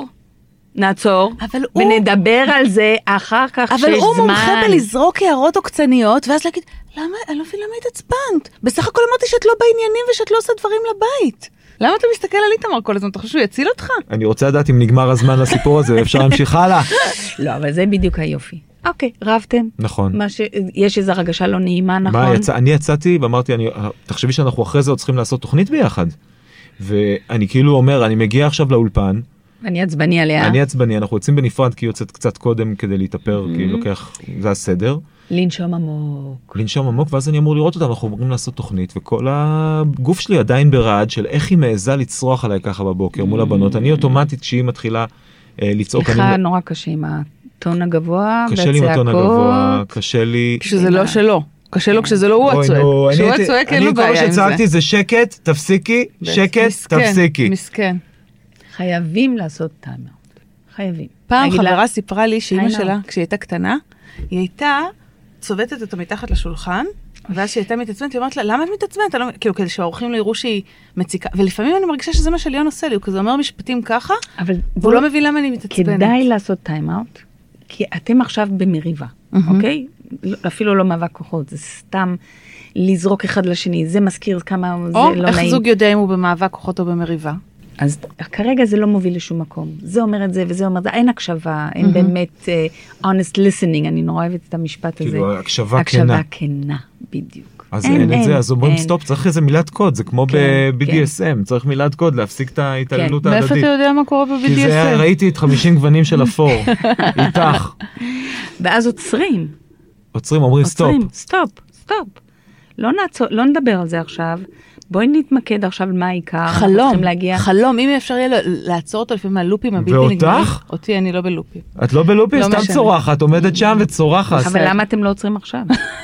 נעצור, ונדבר על זה אחר כך שיש זמן. אבל הוא מומחה בלזרוק הערות עוקצניות, ואז להגיד, למה, אני לא מבין למה התעצבנת? בסך הכל אמרתי שאת לא בעניינים ושאת לא עושה דברים לבית. למה אתה מסתכל על איתמר כל הזמן? אתה חושב שהוא יציל אותך? אני רוצה לדעת אם נגמר הזמן לסיפור הזה, ואפשר להמשיך הלאה. לא, אבל זה בדיוק היופי. אוקיי, רבתם. נכון. יש איזו הרגשה לא נעימה, נכון? אני יצאתי ואמרתי, תחשבי שאנחנו אחרי זה עוד צריכים לעשות תוכנית ביחד. ואני כאילו אומר, אני מגיע עכשיו לאולפן. אני עצבני עליה. אני עצבני, אנחנו יוצאים בנפרד, כי יוצאת קצת קודם כדי להתאפר, כי לוקח, זה הסדר. לנשום עמוק. לנשום עמוק, ואז אני אמור לראות אותם, אנחנו אמורים לעשות תוכנית, וכל הגוף שלי עדיין ברעד של איך היא מעזה לצרוח עליי ככה בבוקר מול הבנות. אני אוטומטית, כשהיא מתחילה לצעוק... סליחה, נורא קשה עם הטון הגבוה, קשה לי עם הטון הגבוה, קשה לי... כשזה לא שלו. קשה לו כשזה לא הוא הצועק. כשהוא הצועק אין לו בעיה עם זה. אני כל מה שצעקתי זה שקט, תפסיקי, שקט, תפסיקי. מסכן. חייבים לעשות טיימאוט. חייבים. פעם חברה סיפרה לי שאמא שלה, כשהיא הייתה קטנה, היא הייתה צובטת אותו מתחת לשולחן, ואז שהיא הייתה מתעצבנת, היא אומרת לה, למה את מתעצבנת? כאילו, כדי שהאורחים לא יראו שהיא מציקה. ולפעמים אני מרגישה שזה מה שליון עושה לי, הוא כזה אומר משפטים ככה, והוא לא מבין למה אני מתעצבנת. כדאי לעשות טיימאוט, כי אתם עכשיו במריבה, אוקיי? אפילו לא מאבק כוחות, זה סתם לזרוק אחד לשני, זה מזכיר כמה זה לא נעים. או איך זוג יודע אם הוא במאבק כוחות או במריבה? אז כרגע זה לא מוביל לשום מקום. זה אומר את זה וזה אומר את זה. אין הקשבה, אין באמת honest listening. אני נורא אוהבת את המשפט הזה. כאילו, הקשבה כנה. הקשבה כנה, בדיוק. אז אין את זה, אז אומרים סטופ, צריך איזה מילת קוד, זה כמו ב-BDSM, צריך מילת קוד להפסיק את ההתעללות ההדדית. מאיפה אתה יודע מה קורה ב-BDSM? כי זה, ראיתי את 50 גוונים של אפור, איתך. ואז עוצרים. עוצרים, אומרים סטופ. סטופ. לא נדבר על זה עכשיו. בואי נתמקד עכשיו מה העיקר. חלום, אם אפשר יהיה לעצור אותו לפעמים מהלופים הבלתי נגמרים. ואותך? אותי אני לא בלופים. את לא בלופים? סתם צורחת, עומדת שם וצורחת. אבל למה אתם לא עוצרים עכשיו?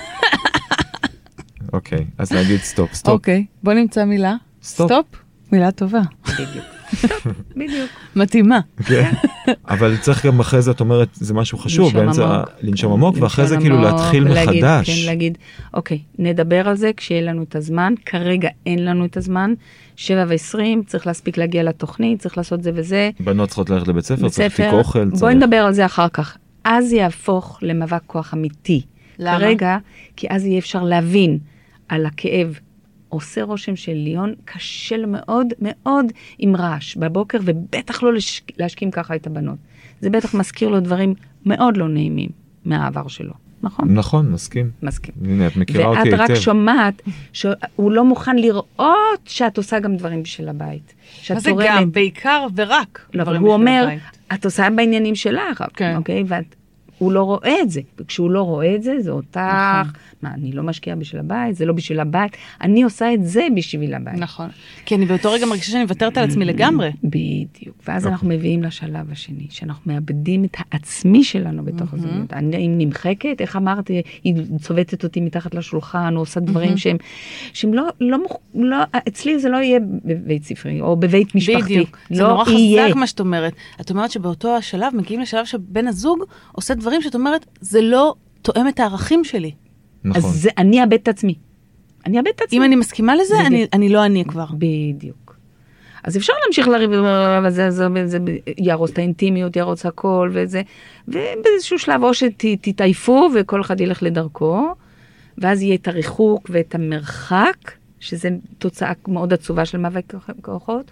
אוקיי, אז להגיד סטופ. אוקיי, בוא נמצא מילה. סטופ. מילה טובה. בדיוק. מתאימה. אבל צריך גם אחרי זה, את אומרת, זה משהו חשוב, באמצע לנשום עמוק, ואחרי זה כאילו להתחיל מחדש. כן, להגיד, אוקיי, נדבר על זה כשיהיה לנו את הזמן, כרגע אין לנו את הזמן, 7:20, צריך להספיק להגיע לתוכנית, צריך לעשות זה וזה. בנות צריכות ללכת לבית ספר, צריך להפיק אוכל. בואי נדבר על זה אחר כך. אז יהפוך למאבק כוח אמיתי. למה? כרגע, כי אז יהיה אפשר להבין על הכאב, עושה רושם של ליון, קשה לו מאוד מאוד עם רעש בבוקר, ובטח לא להשכים ככה את הבנות. זה בטח מזכיר לו דברים מאוד לא נעימים מהעבר שלו, נכון? נכון, מסכים. הנה, את מכירה אותי היטב. ואת רק שומעת שהוא לא מוכן לראות שאת עושה גם דברים בשביל הבית. מה זה גם? בעיקר ורק. לא, אבל הוא אומר, את עושה בעניינים שלך, אוקיי? הוא לא רואה את זה, וכשהוא לא רואה את זה, זה אותך, מה, אני לא משקיעה בשביל הבית, זה לא בשביל הבית, אני עושה את זה בשביל הבית. נכון, כי אני באותו רגע מרגישה שאני מוותרת על עצמי לגמרי. בדיוק, ואז אנחנו מביאים לשלב השני, שאנחנו מאבדים את העצמי שלנו בתוך הזוגיות. אני נמחקת, איך אמרתי, היא צובטת אותי מתחת לשולחן, או עושה דברים שהם לא, אצלי זה לא יהיה בבית ספרי, או בבית משפחתי. בדיוק, זה נורא חזק מה שאת אומרת. את אומרת שבאותו השלב מגיעים לשלב שבן הזוג עושה דברים שאת אומרת, זה לא תואם את הערכים שלי. נכון. אז אני אאבד את עצמי. אם אני מסכימה לזה, אני לא אני כבר. בדיוק. אז אפשר להמשיך לריב, אבל זה ירוץ את האינטימיות, ירוץ הכל, וזה, ובאיזשהו שלב או שתתעייפו, וכל אחד ילך לדרכו, ואז יהיה את הריחוק ואת המרחק, שזה תוצאה מאוד עצובה של מאבק כוחות,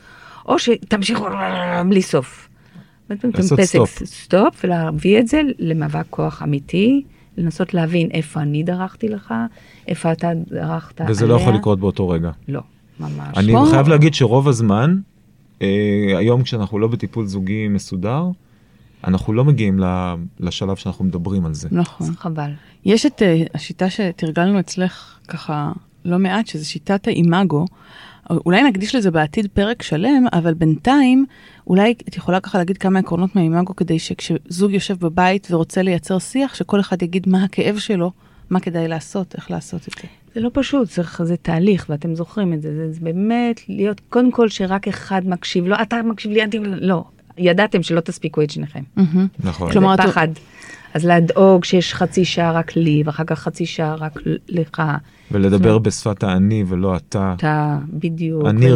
או שתמשיכו בלי סוף. לעשות סטופ, ולהביא את זה למאבק כוח אמיתי, לנסות להבין איפה אני דרכתי לך, איפה אתה דרכת עליה. וזה לא יכול לקרות באותו רגע. לא, ממש. אני חייב להגיד שרוב הזמן, היום כשאנחנו לא בטיפול זוגי מסודר, אנחנו לא מגיעים לשלב שאנחנו מדברים על זה. נכון. חבל. יש את השיטה שתרגלנו אצלך ככה לא מעט, שזה שיטת האימאגו. אולי נקדיש לזה בעתיד פרק שלם, אבל בינתיים, אולי את יכולה ככה להגיד כמה עקרונות מהאימאגו, כדי שכשזוג יושב בבית ורוצה לייצר שיח, שכל אחד יגיד מה הכאב שלו, מה כדאי לעשות, איך לעשות את זה. זה לא פשוט, זה תהליך, ואתם זוכרים את זה. זה באמת להיות, קודם כל שרק אחד מקשיב, לא, אתה מקשיב לי, לא. ידעתם שלא תספיקו את שניכם. נכון. זה פחד. אז לדאוג שיש חצי שעה רק לי, ואחר כך חצי שעה רק לך. ולדבר בשפת האני ולא אתה. אתה, בדיוק. אני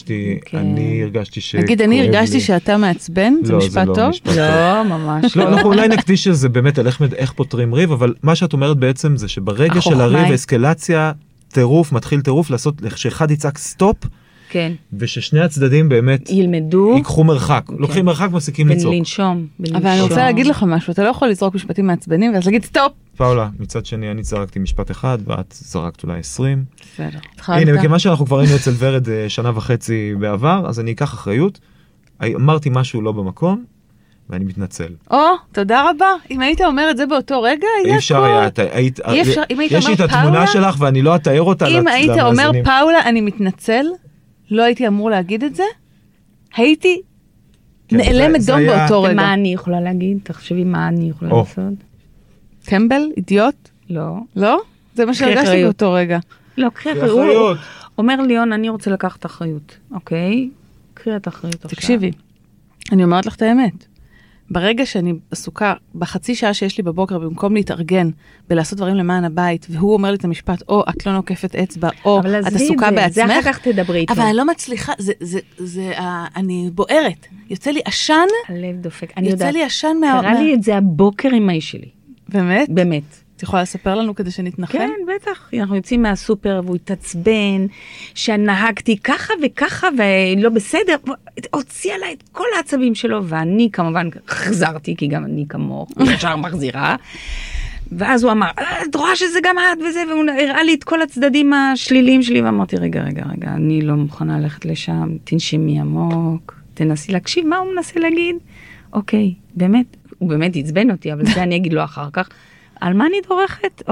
הרגשתי שכואב לי. נגיד, אני הרגשתי שאתה מעצבן, זה משפט טוב? לא, ממש לא. אנחנו אולי נקדיש שזה באמת על איך פותרים ריב, אבל מה שאת אומרת בעצם זה שברגע של הריב, אסקלציה, טירוף, מתחיל טירוף, לעשות, שאחד יצעק סטופ, כן. וששני הצדדים באמת ילמדו, ייקחו מרחק. לוקחים מרחק, מפסיקים לצעוק. לנשום. אבל אני רוצה להגיד לך משהו, אתה לא יכול לזרוק משפטים מעצבנים, ואז להגיד סטופ. פאולה, מצד שני, אני זרקתי משפט אחד, ואת זרקת אולי 20. בסדר. הנה, מכיוון שאנחנו כבר היינו אצל ורד 1.5 שנה בעבר, אז אני אקח אחריות. אמרתי משהו לא במקום, ואני מתנצל. תודה רבה. אם היית אומר את זה באותו רגע, אי אפשר היה, יש לי את התמונה שלך, ואני לא אתאר אותה למאזינים. אם היית אומר פאולה, אני מתנצל, לא הייתי אמור להגיד את זה, הייתי נעלמת דום באותו רגע. מה אני יכולה להגיד? תחשבי מה אני יכולה לעשות. קמבל, אידיוט? לא. לא? זה מה שהרגשתי באותו רגע. לא, קחי אחריות. אומר ליאון, אני רוצה לקחת אחריות. אוקיי? קחי את אחריות עכשיו. תקשיבי, אני אומרת לך את האמת. ברגע שאני עסוקה, בחצי שעה שיש לי בבוקר, במקום להתארגן, בלעשות דברים למען הבית, והוא אומר לי את המשפט, או את לא נוקפת אצבע, או את עסוקה בעצמך. זה אחר כך תדברי איתו. אבל אני לא מצליחה, אני בוערת. יוצא לי עשן. הלב דופק. יוצא לי עשן קרה לי את זה הבוקר עם האיש שלי. באמת? באמת. את יכולה לספר לנו כדי שנתנחם? כן, בטח. אנחנו יוצאים מהסופר והוא התעצבן, שנהגתי ככה וככה ולא בסדר, הוציא עליי את כל העצבים שלו, ואני כמובן חזרתי, כי גם אני כמוך, ישר מחזירה. ואז הוא אמר, את רואה שזה גם את וזה, והוא הראה לי את כל הצדדים השליליים שלי, ואמרתי, רגע, אני לא מוכנה ללכת לשם, תנשמי עמוק, תנסי להקשיב מה הוא מנסה להגיד. אוקיי, באמת, הוא באמת יצבן אותי, אבל זה אני אגיד לו אחר כך. על מה אני דורכת?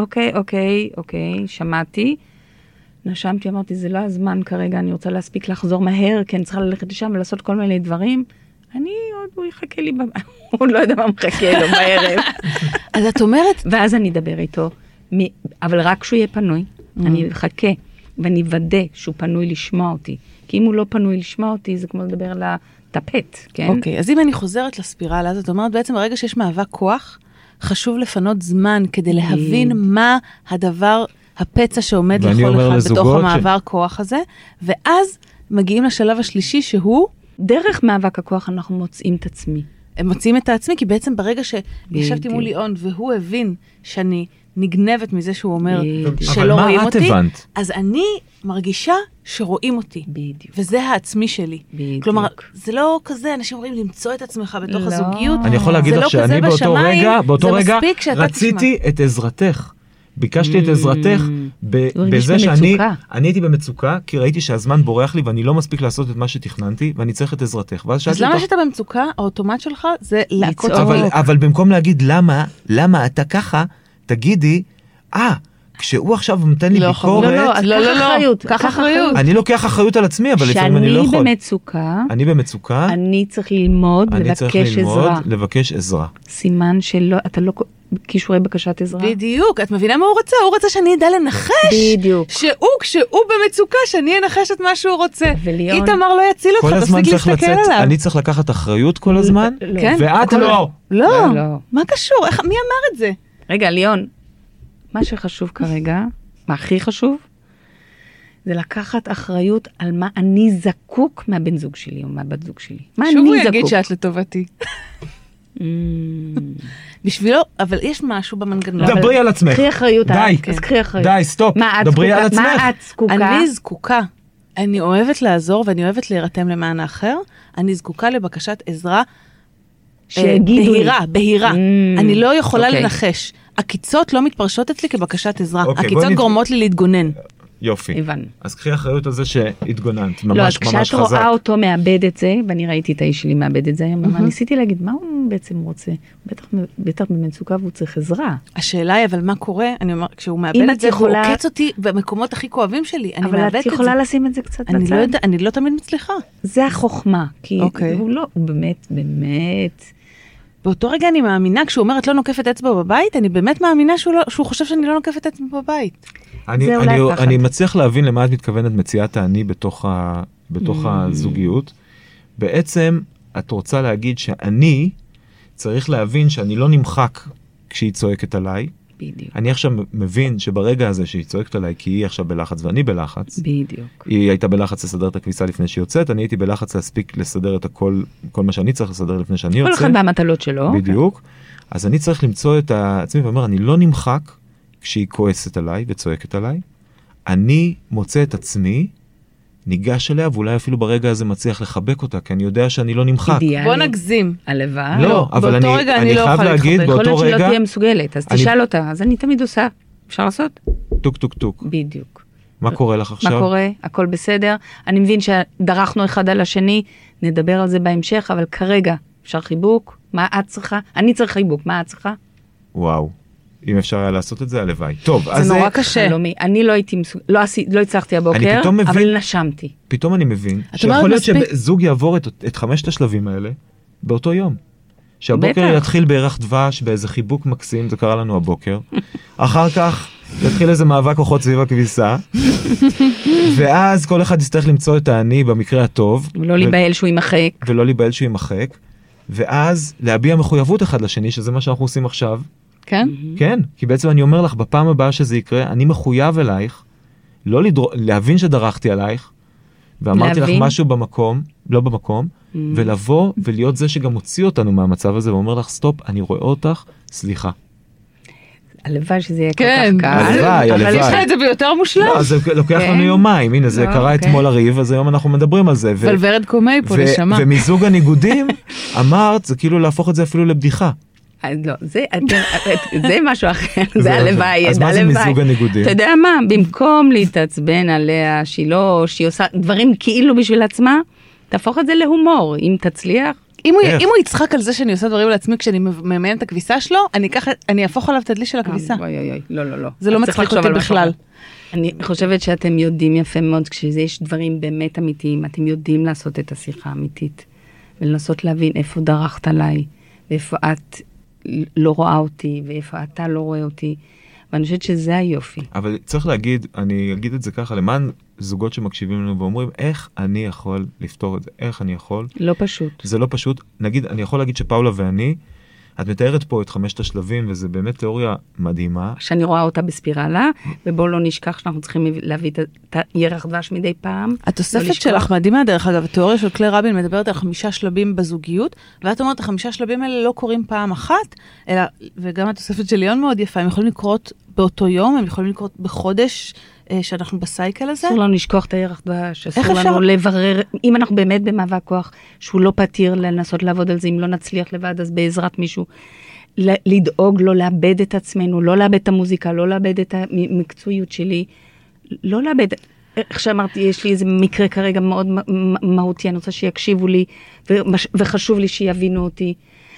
אוקיי, שמעתי. נשמתי, אמרתי, זה לא הזמן כרגע, אני רוצה להספיק לחזור מהר, כי אני צריכה ללכת לשם ולעשות כל מיני דברים. הוא יחכה לי, הוא לא יודע מה מחכה לו בערב. אז את אומרת... ואז אני אדבר איתו, אבל רק שהוא יהיה פנוי, אני אחכה, ואני אוודא שהוא פנוי לשמוע אותי. כי אם הוא לא פנוי לשמוע אותי, זה כמו לדבר על הטפט, כן? אוקיי, אז אם אני חוזרת לספירלה הזאת, זאת אומרת, בעצם ברגע שיש מאבק כוח, חשוב לפנות זמן כדי להבין מה הדבר, הפצע שעומד לכל אחד בתוך המעבר כוח הזה, ואז מגיעים לשלב השלישי שהוא... דרך מאבק הכוח אנחנו מוצאים את עצמי. הם מוצאים את עצמי, כי בעצם ברגע שישבתי מול ליאון, והוא הבין שאני נגנבת מזה שהוא אומר שלא רואים אותי, אז אני מרגישה שרואים אותי. וזה העצמי שלי. כלומר, זה לא כזה, אנשים אומרים למצוא את עצמך בתוך הזוגיות. אני יכול להגיד לך שאני באותו רגע רציתי את עזרתך. ביקשתי את עזרתך בזה שאני הייתי במצוקה, כי ראיתי שהזמן בורח לי ואני לא מספיק לעשות את מה שתכננתי, ואני צריך את עזרתך. אז למה שאתה במצוקה, האוטומט שלך זה להכות עמוק. אבל במקום להגיד למה אתה ככה, תגידי, כשהוא עכשיו נותן לי ביקורת... לא, קח אחריות. אני לוקח אחריות על עצמי, אבל לפעמים אני לא יכול. אני במצוקה. אני צריך ללמוד, לבקש עזרה. סימן שאתה לא... כישורי בקשת עזרה. בדיוק, את מבינה מה הוא רוצה? הוא רוצה שאני אדע לנחש. בדיוק. כשהוא במצוקה, שאני אנחש את מה שהוא רוצה. איתמר לא יציל אותך, תפסיק להסתכל עליו. אני צריך לקחת אחריות כל הזמן, ואת לא. לא, מה קשור? מי אמר את זה? רגע, ליאון, מה שחשוב כרגע, מה הכי חשוב, זה לקחת אחריות על מה אני זקוק מהבן זוג שלי או מהבת זוג שלי. מה אני זקוק? שוב הוא יגיד שאת לטובתי. בשבילו, אבל יש משהו במנגנון. דברי על עצמך. קחי אחריות. די, סטופ. דברי על עצמך. מה את זקוקה? אני זקוקה. אני אוהבת לעזור ואני אוהבת להירתם למען האחר. אני זקוקה לבקשת עזרה בהירה. אני לא יכולה לנחש. הקיצות לא מתפרשות אצלי כבקשת עזרה. הקיצות גורמות לי להתגונן. יופי. הבנו. אז קחי אחריות על זה שהתגוננת, ממש לא, ממש חזק. אז כשאת רואה אותו מאבד את זה, ואני ראיתי את האיש שלי מאבד את זה, ניסיתי להגיד, מה הוא בעצם רוצה? בטח במצוקה והוא צריך עזרה. השאלה היא, אבל מה קורה? אני אומר, כשהוא מאבד את זה, הוא עוקץ אותי במקומות הכי כואבים שלי. אני מאבדת את זה. אבל את יכולה לשים את זה קצת בצד. אני לא תמיד מצליחה. זה החוכמה, כי הוא לא, הוא באמת... באותו רגע אני מאמינה, כשהוא אומר, את לא נוקפת אצבע בבית, אני באמת מאמינה שהוא חושב שאני לא נוקפת אצבע בבית. אני מצליח להבין למה את מתכוונת מציאת האני בתוך הזוגיות. בעצם את רוצה להגיד שאני צריך להבין שאני לא נמחק כשהיא צועקת עליי. בדיוק. אני עכשיו מבין שברגע הזה שהיא צועקת עליי, כי היא עכשיו בלחץ ואני בלחץ. בדיוק. היא הייתה בלחץ לסדר את הכביסה לפני שהיא יוצאת, אני הייתי בלחץ להספיק לסדר את כל מה שאני צריך לסדר לפני שאני יוצא. כל אחד במטלות שלו. בדיוק. אז אני צריך למצוא את עצמי ואומר, אני לא נמחק כשהיא כועסת עליי וצועקת עליי. אני מוצא את עצמי, ניגש אליה, ואולי אפילו ברגע הזה מצליח לחבק אותה, כי אני יודע שאני לא נמחק. אידיאלי. בוא נגזים. הלוואי. לא, אבל אני חייב להגיד, באותו רגע... יכול להיות שלא תהיה מסוגלת, אז תשאל אותה, אז אני תמיד עושה. אפשר לעשות? טוק טוק טוק. בדיוק. מה קורה לך עכשיו? מה קורה? הכל בסדר. אני מבין שדרכנו אחד על השני, נדבר על זה בהמשך, אבל כרגע אפשר חיבוק. מה את צריכה? אני צריך חיבוק, מה את צריכה? וואו. אם אפשר היה לעשות את זה, הלוואי. טוב, אז... זה נורא קשה. אני לא הייתי לא הצלחתי הבוקר, אבל נשמתי. פתאום אני מבין שיכול להיות שזוג יעבור את 5 השלבים האלה באותו יום. שהבוקר יתחיל בערך דבש, באיזה חיבוק מקסים, זה קרה לנו הבוקר. אחר כך יתחיל איזה מאבק כוחות סביב הכביסה, ואז כל אחד יצטרך למצוא את האני במקרה הטוב. ולא להיבהל שהוא יימחק. ואז להביע מחויבות אחד לשני, שזה מה שאנחנו עושים עכשיו. כן? כן, כי בעצם אני אומר לך, בפעם הבאה שזה יקרה, אני מחויב אלייך, להבין שדרכתי עלייך, ואמרתי לך משהו לא במקום, ולבוא ולהיות זה שגם הוציא אותנו מהמצב הזה, ואומר לך, סטופ, אני רואה אותך, סליחה. הלוואי שזה יהיה כל כך קל. הלוואי. אבל יש לך את זה ביותר מושלם. לא, זה לוקח לנו יומיים, הנה, זה קרה אתמול הריב, אז היום אנחנו מדברים על זה. אבל ורד קומי פה לשמה. ומזוג הניגודים, אמרת, זה כאילו להפוך את זה אפילו לבדיחה. לא, זה משהו אחר, זה הלוואי. אז מה זה מזוג הניגודים? אתה יודע מה, במקום להתעצבן עליה, שהיא עושה דברים כאילו בשביל עצמה, תהפוך את זה להומור, אם תצליח. אם הוא יצחק על זה שאני עושה דברים לעצמי כשאני מממן את הכביסה שלו, אני אהפוך עליו את הדלי של הכביסה. לא. זה לא מצחיק אותי בכלל. אני חושבת שאתם יודעים יפה מאוד, כשיש דברים באמת אמיתיים, אתם יודעים לעשות את השיחה האמיתית, ולנסות להבין איפה דרכת עליי, ואיפה את לא רואה אותי, ואיפה אתה לא רואה אותי, ואני חושבת שזה היופי. אבל צריך להגיד, אני אגיד את זה ככה, למען זוגות שמקשיבים לנו ואומרים, איך אני יכול לפתור את זה? איך אני יכול? לא פשוט. זה לא פשוט. נגיד, אני יכול להגיד שפאולה ואני, את מתארת פה את 5 השלבים, וזה באמת תיאוריה מדהימה. שאני רואה אותה בספירלה, ובואו לא נשכח שאנחנו צריכים להביא את הירח דבש מדי פעם. התוספת שלך מדהימה, דרך אגב, התיאוריה של קלר רבין מדברת על 5 שלבים בזוגיות, ואת אומרת, 5 שלבים האלה לא קורים פעם אחת, אלא, וגם התוספת של ליאון מאוד יפה, הם יכולים לקרות באותו יום, הם יכולים לקרות בחודש שאנחנו בסייקל הזה. אסור לנו לשכוח את הירח דבש, אסור לנו לברר, אם אנחנו באמת במאבק כוח, שהוא לא פתיר לנסות לעבוד על זה, אם לא נצליח לבד, אז בעזרת מישהו, לדאוג, לא לאבד את עצמנו, לא לאבד את המוזיקה, לא לאבד את המקצועיות שלי, לא לאבד, איך שאמרתי, יש לי איזה מקרה כרגע מאוד מהותי, אני רוצה שיקשיבו לי, וחשוב לי שיבינו אותי,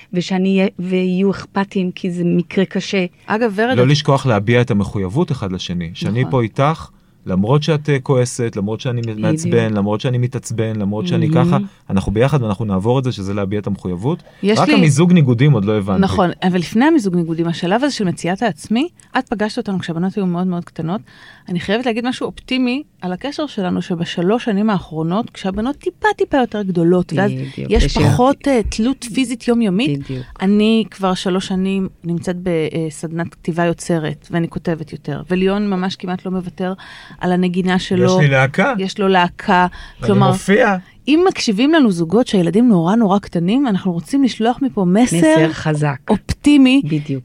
ויהיו אכפתיים, כי זה מקרה קשה. אגב, ורד... לא לשכוח להביע את המחויבות אחד לשני. שאני פה איתך, למרות שאת כועסת, למרות שאני מעצבן, למרות שאני מתעצבן, למרות שאני ככה, אנחנו ביחד ואנחנו נעבור את זה, שזה להביע את המחויבות. רק המזוג ניגודים עוד לא הבנתי. נכון, אבל לפני המזוג ניגודים, השלב הזה של מציאת העצמי, את פגשת אותנו כשהבנות היו מאוד מאוד קטנות, אני חייבת להגיד משהו אופטימי על הקשר שלנו, שב3 שנים האחרונות, כשהבנות טיפה יותר גדולות, ואז יש פחות תלות פיזית יומיומית, אני כבר 3 שנים נמצאת בסדנת כתיבה יוצרת, ואני כותבת יותר, וליאון ממש כמעט לא מוותר על הנגינה שלו. יש לי להקה. יש לו להקה. אני מופיע. אם מקשיבים לנו זוגות שהילדים נורא נורא קטנים, אנחנו רוצים לשלוח מפה מסר חזק. אופטימי, בדיוק.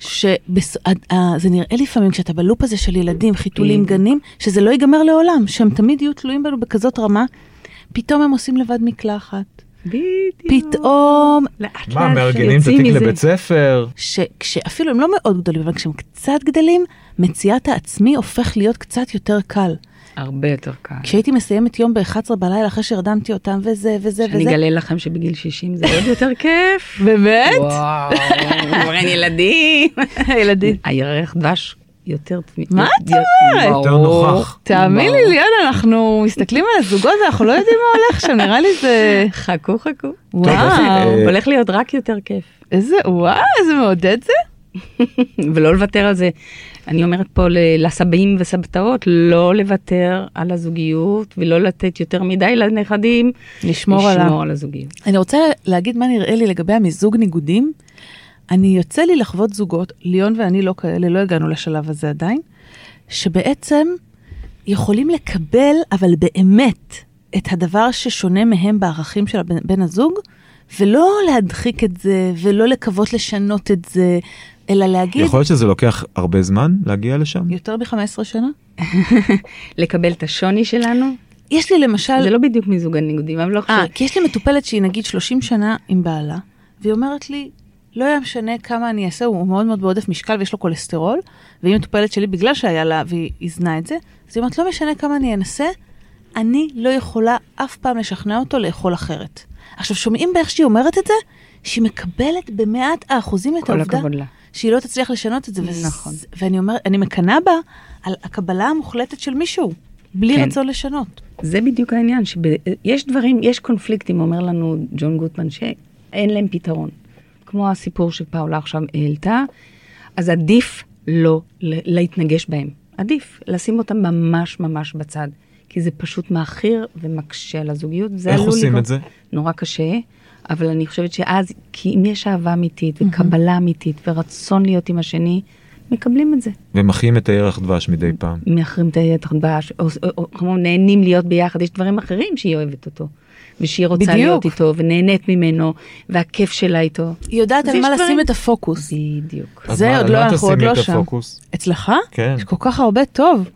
זה נראה לפעמים כשאתה בלופ הזה של ילדים, חיתולים, גנים, שזה לא ייגמר לעולם, שהם תמיד יהיו תלויים בנו בכזאת רמה, פתאום הם עושים לבד מקלחת. בדיוק. פתאום. מה, מארגנים את התיק לבית ספר? כשאפילו הם לא מאוד גדולים, אבל כשהם קצת גדלים, מציאת העצמי הופך להיות קצת יותר קל. הרבה יותר קל. כשהייתי מסיימת יום ב-11 בלילה, אחרי שהרדמתי אותם וזה וזה וזה. אני אגלה לכם שבגיל 60 זה עוד יותר כיף. באמת? וואו, כבר אין ילדים. ילדים. הירח דבש יותר תמיד. מה אתה אומרת? יותר נוכח. תאמין לי, ליאון, אנחנו מסתכלים על הזוגות, ואנחנו לא יודעים מה הולך שם, נראה לי זה... חכו. וואו. הולך להיות רק יותר כיף. איזה, וואו, איזה מעודד זה. ולא לוותר על זה. אני אומרת פה לסבים וסבתאות, לא לוותר על הזוגיות, ולא לתת יותר מדי לנכדים, לשמור על הזוגיות. אני רוצה להגיד מה נראה לי לגבי המיזוג ניגודים. אני יוצא לי לחוות זוגות, ליאון ואני לא כאלה, לא הגענו לשלב הזה עדיין, שבעצם יכולים לקבל, אבל באמת, את הדבר ששונה מהם בערכים של בן הזוג, ולא להדחיק את זה, ולא לקוות לשנות את זה, אלא להגיד... יכול להיות שזה לוקח הרבה זמן להגיע לשם? יותר מ-15 שנה? לקבל את השוני שלנו? יש לי למשל... זה לא בדיוק מיזוג הניגודים, אבל לא חושב. כי יש לי מטופלת שהיא נגיד 30 שנה עם בעלה, והיא אומרת לי, לא היה משנה כמה אני אעשה, הוא מאוד מאוד בעודף משקל ויש לו קולסטרול, והיא מטופלת שלי בגלל שהיה לה והיא הזנה את זה, אז היא אומרת, לא משנה כמה אני אנסה, אני לא יכולה אף פעם לשכנע אותו לאכול אחרת. עכשיו, שומעים באיך שהיא אומרת את זה, שהיא מקבלת ב100% את העובדה, שהיא לא תצליח לשנות את זה. נכון. ואני אומרת, אני מקנה בה על הקבלה המוחלטת של מישהו, בלי רצון לשנות. זה בדיוק העניין, שיש דברים, יש קונפליקטים, אומר לנו ג'ון גוטמן, שאין להם פתרון. כמו הסיפור שפאולה עכשיו העלתה, אז עדיף לא להתנגש בהם. עדיף לשים אותם ממש ממש בצד, כי זה פשוט מאחיר ומקשה על הזוגיות. איך עושים את זה? נורא קשה, אבל אני חושבת שאז, כי אם יש אהבה אמיתית וקבלה אמיתית ורצון להיות עם השני, מקבלים את זה. ומחיים את הירח דבש מדי פעם. מאחרים את הירח דבש, או כמו נהנים להיות ביחד, יש דברים אחרים שהיא אוהבת אותו. ושהיא רוצה בדיוק. להיות איתו, ונהנית ממנו, והכיף שלה איתו. היא יודעת על מה לשים את הפוקוס. בדיוק. זה עוד לא, אנחנו עוד לא שם. אצלך? כן. יש כל כך הרבה טוב.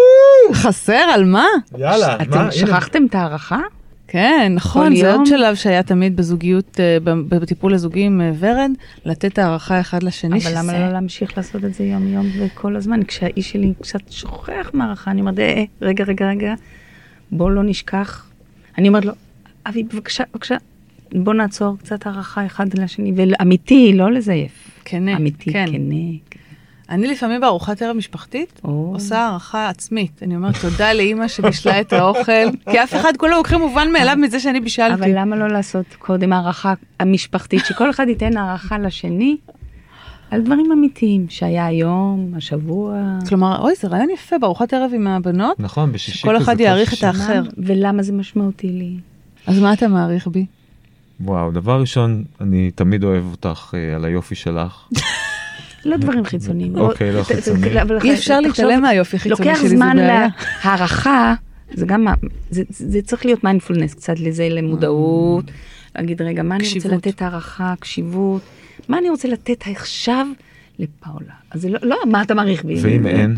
חסר על מה? יאללה. אתם שכחתם את הערכה? כן, נכון, זה עוד שלב שהיה תמיד בזוגיות, בטיפול לזוגים ורד, לתת הערכה אחד לשני. אבל למה לא להמשיך לעשות את זה יום יום וכל הזמן? כשהאיש שלי קצת שוכח מערכה, אני אומרת, רגע, בוא לא נשכח. אני אומרת לו, אבי, בבקשה, בוא נעצור קצת הערכה אחד לשני, ואמיתי, לא לזייף. כנה. אמיתי, כן. כנה. אני לפעמים בארוחת ערב משפחתית, עושה הערכה עצמית. אני אומרת, תודה לאמא שבישלה את האוכל, כי אף אחד כולו לוקחים מובן מאליו מזה שאני בישלתי. אבל למה לא לעשות קודם הערכה המשפחתית, שכל אחד ייתן הערכה לשני, על דברים אמיתיים, שהיה היום, השבוע. כלומר, אוי, זה רעיון יפה, בארוחת ערב עם הבנות. נכון, בשישי. שכל אחד יעריך את האחר. ולמה זה משמעותי לי? אז מה אתה מעריך בי? וואו, דבר ראשון, אני תמיד אוהב אותך על היופי שלך. לא דברים חיצוניים. אוקיי, לא חיצוניים. אי אפשר להתעלם מהיופי חיצוני שלי, לוקח זמן להערכה, זה גם, זה צריך להיות מיינדפולנס קצת לזה, למודעות, להגיד רגע, מה אני רוצה לתת הערכה, קשיבות, מה אני רוצה לתת עכשיו לפאולה. אז זה לא, מה אתה מעריך בי? ואם אין?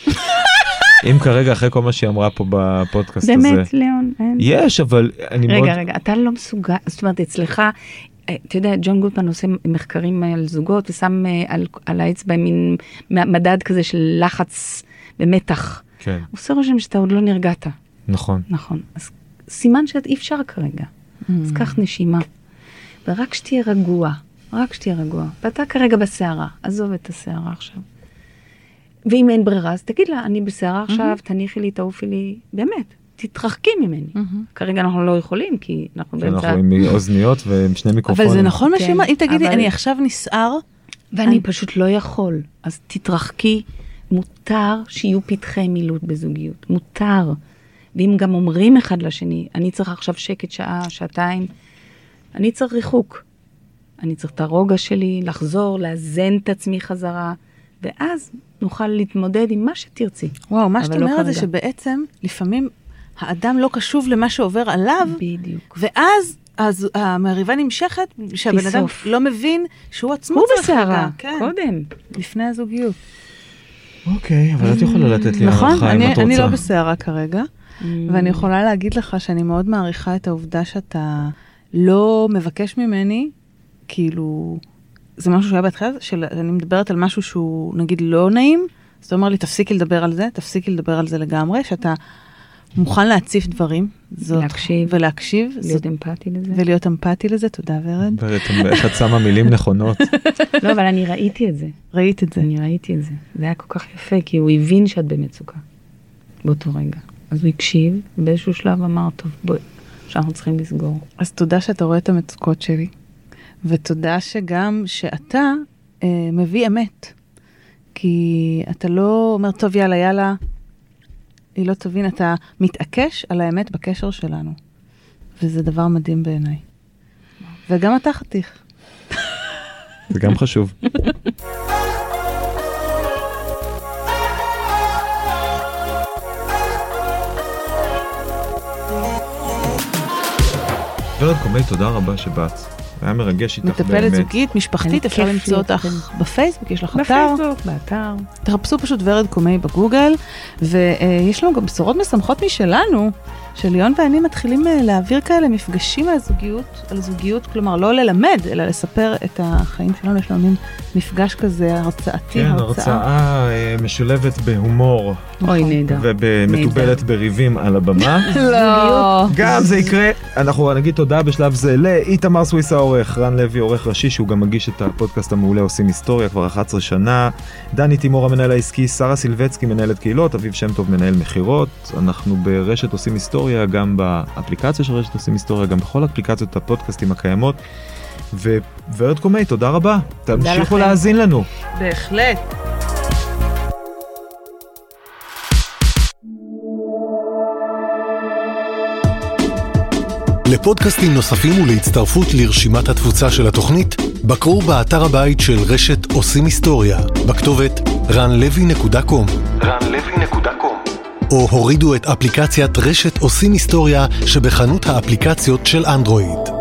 אם כרגע אחרי כל מה שהיא אמרה פה בפודקאסט הזה. באמת, ליאון, אין. יש, אבל אני מאוד... רגע, אתה לא מסוגל, זאת אומרת, אצלך, אתה יודע, ג'ון גוטמן עושה מחקרים על זוגות, ושם על האצבע מין מדד כזה של לחץ ומתח. כן. הוא עושה רושם שאתה עוד לא נרגעת. נכון. נכון. אז סימן שאת אי אפשר כרגע. אז קח נשימה. ורק שתהיה רגוע. ואתה כרגע בסערה. עזוב את הסערה עכשיו. ואם אין ברירה, אז תגיד לה, אני בסערה עכשיו, תניחי לי, תעופי לי. באמת, תתרחקי ממני. כרגע אנחנו לא יכולים, כי אנחנו באמצע... אנחנו עם אוזניות ועם שני מיקרופונים. אבל זה נכון משהו, אם תגידי, אני עכשיו נסער, ואני פשוט לא יכול. אז תתרחקי. מותר שיהיו פתחי מילוט בזוגיות. מותר. ואם גם אומרים אחד לשני, אני צריך עכשיו שקט שעה, שעתיים, אני צריך ריחוק. אני צריך את הרוגע שלי, לחזור, לאזן את עצמי חזרה, ואז נוכל להתמודד עם מה שתרצי. וואו, מה שאתה אומר זה שבעצם, לפעמים האדם לא קשוב למה שעובר עליו, בדיוק. ואז המריבה נמשכת, שהבן אדם לא מבין שהוא עצמו הוא צריך בסערה, כן. קודם. לפני הזוגיות. אוקיי, אבל את יכולה לתת לי נכון, הערכה אם את רוצה. אני לא בסערה כרגע, ואני יכולה להגיד לך שאני מאוד מעריכה את העובדה שאתה לא מבקש ממני, כאילו, זה משהו שהיה בהתחלה, שאני מדברת על משהו שהוא נגיד לא נעים, אז אתה אומר לי, תפסיקי לדבר על זה לגמרי, שאתה מוכן להציף דברים, ולהקשיב, ולהיות אמפתי לזה, תודה ורד. איך את שמה מילים נכונות. לא, אבל אני ראיתי את זה. אני ראיתי את זה. זה היה כל כך יפה, כי הוא הבין שאת במצוקה, באותו רגע. אז הוא הקשיב, ובאיזשהו שלב אמר, טוב, בואי, שאנחנו צריכים לסגור. אז תודה שאתה רואה את המצוקות שלי, ותודה שגם שאתה מביא אמת. כי אתה לא אומר, טוב, יאללה, היא לא תבין, אתה מתעקש על האמת בקשר שלנו. וזה דבר מדהים בעיניי. וגם אתה חתיך. זה גם חשוב. ורד קומי, תודה רבה שבאת. היה מרגש איתך באמת. מטפלת זוגית, משפחתית, אפשר למצוא אותך בפייסבוק, יש לך אתר. בפייסבוק, באתר. תחפשו פשוט ורד קומי בגוגל, ויש לנו גם בשורות משמחות משלנו, שליון ואני מתחילים להעביר כאלה מפגשים על זוגיות, כלומר לא ללמד, אלא לספר את החיים שלנו, יש לנו מין מפגש כזה הרצאתי, כן, הרצאה משולבת בהומור. אוי, נהדר. ומטובלת בריבים על הבמה. לא. גם זה יקרה. אנחנו נגיד תודה בשלב זה לאיתמר סוויסה עורך, רן לוי עורך ראשי, שהוא גם מגיש את הפודקאסט המעולה עושים היסטוריה כבר 11 שנה, דני תימור המנהל העסקי, שרה סילבצקי מנהלת קהילות, אביב שם טוב מנהל מחירות. אנחנו ברשת עושים היסטוריה, גם באפליקציה של רשת עושים היסטוריה, גם בכל אפליקציות הפודקאסטים הקיימות. וורד קומי, תודה רבה. תמשיכו להאזין לנו. בהחלט. לפודקאסטים נוספים ולהצטרפות לרשימת התפוצה של התוכנית, בקרו באתר הבית של רשת עושים היסטוריה, בכתובת ranlevy.com. או הורידו את אפליקציית רשת עושים היסטוריה שבחנות האפליקציות של אנדרואיד.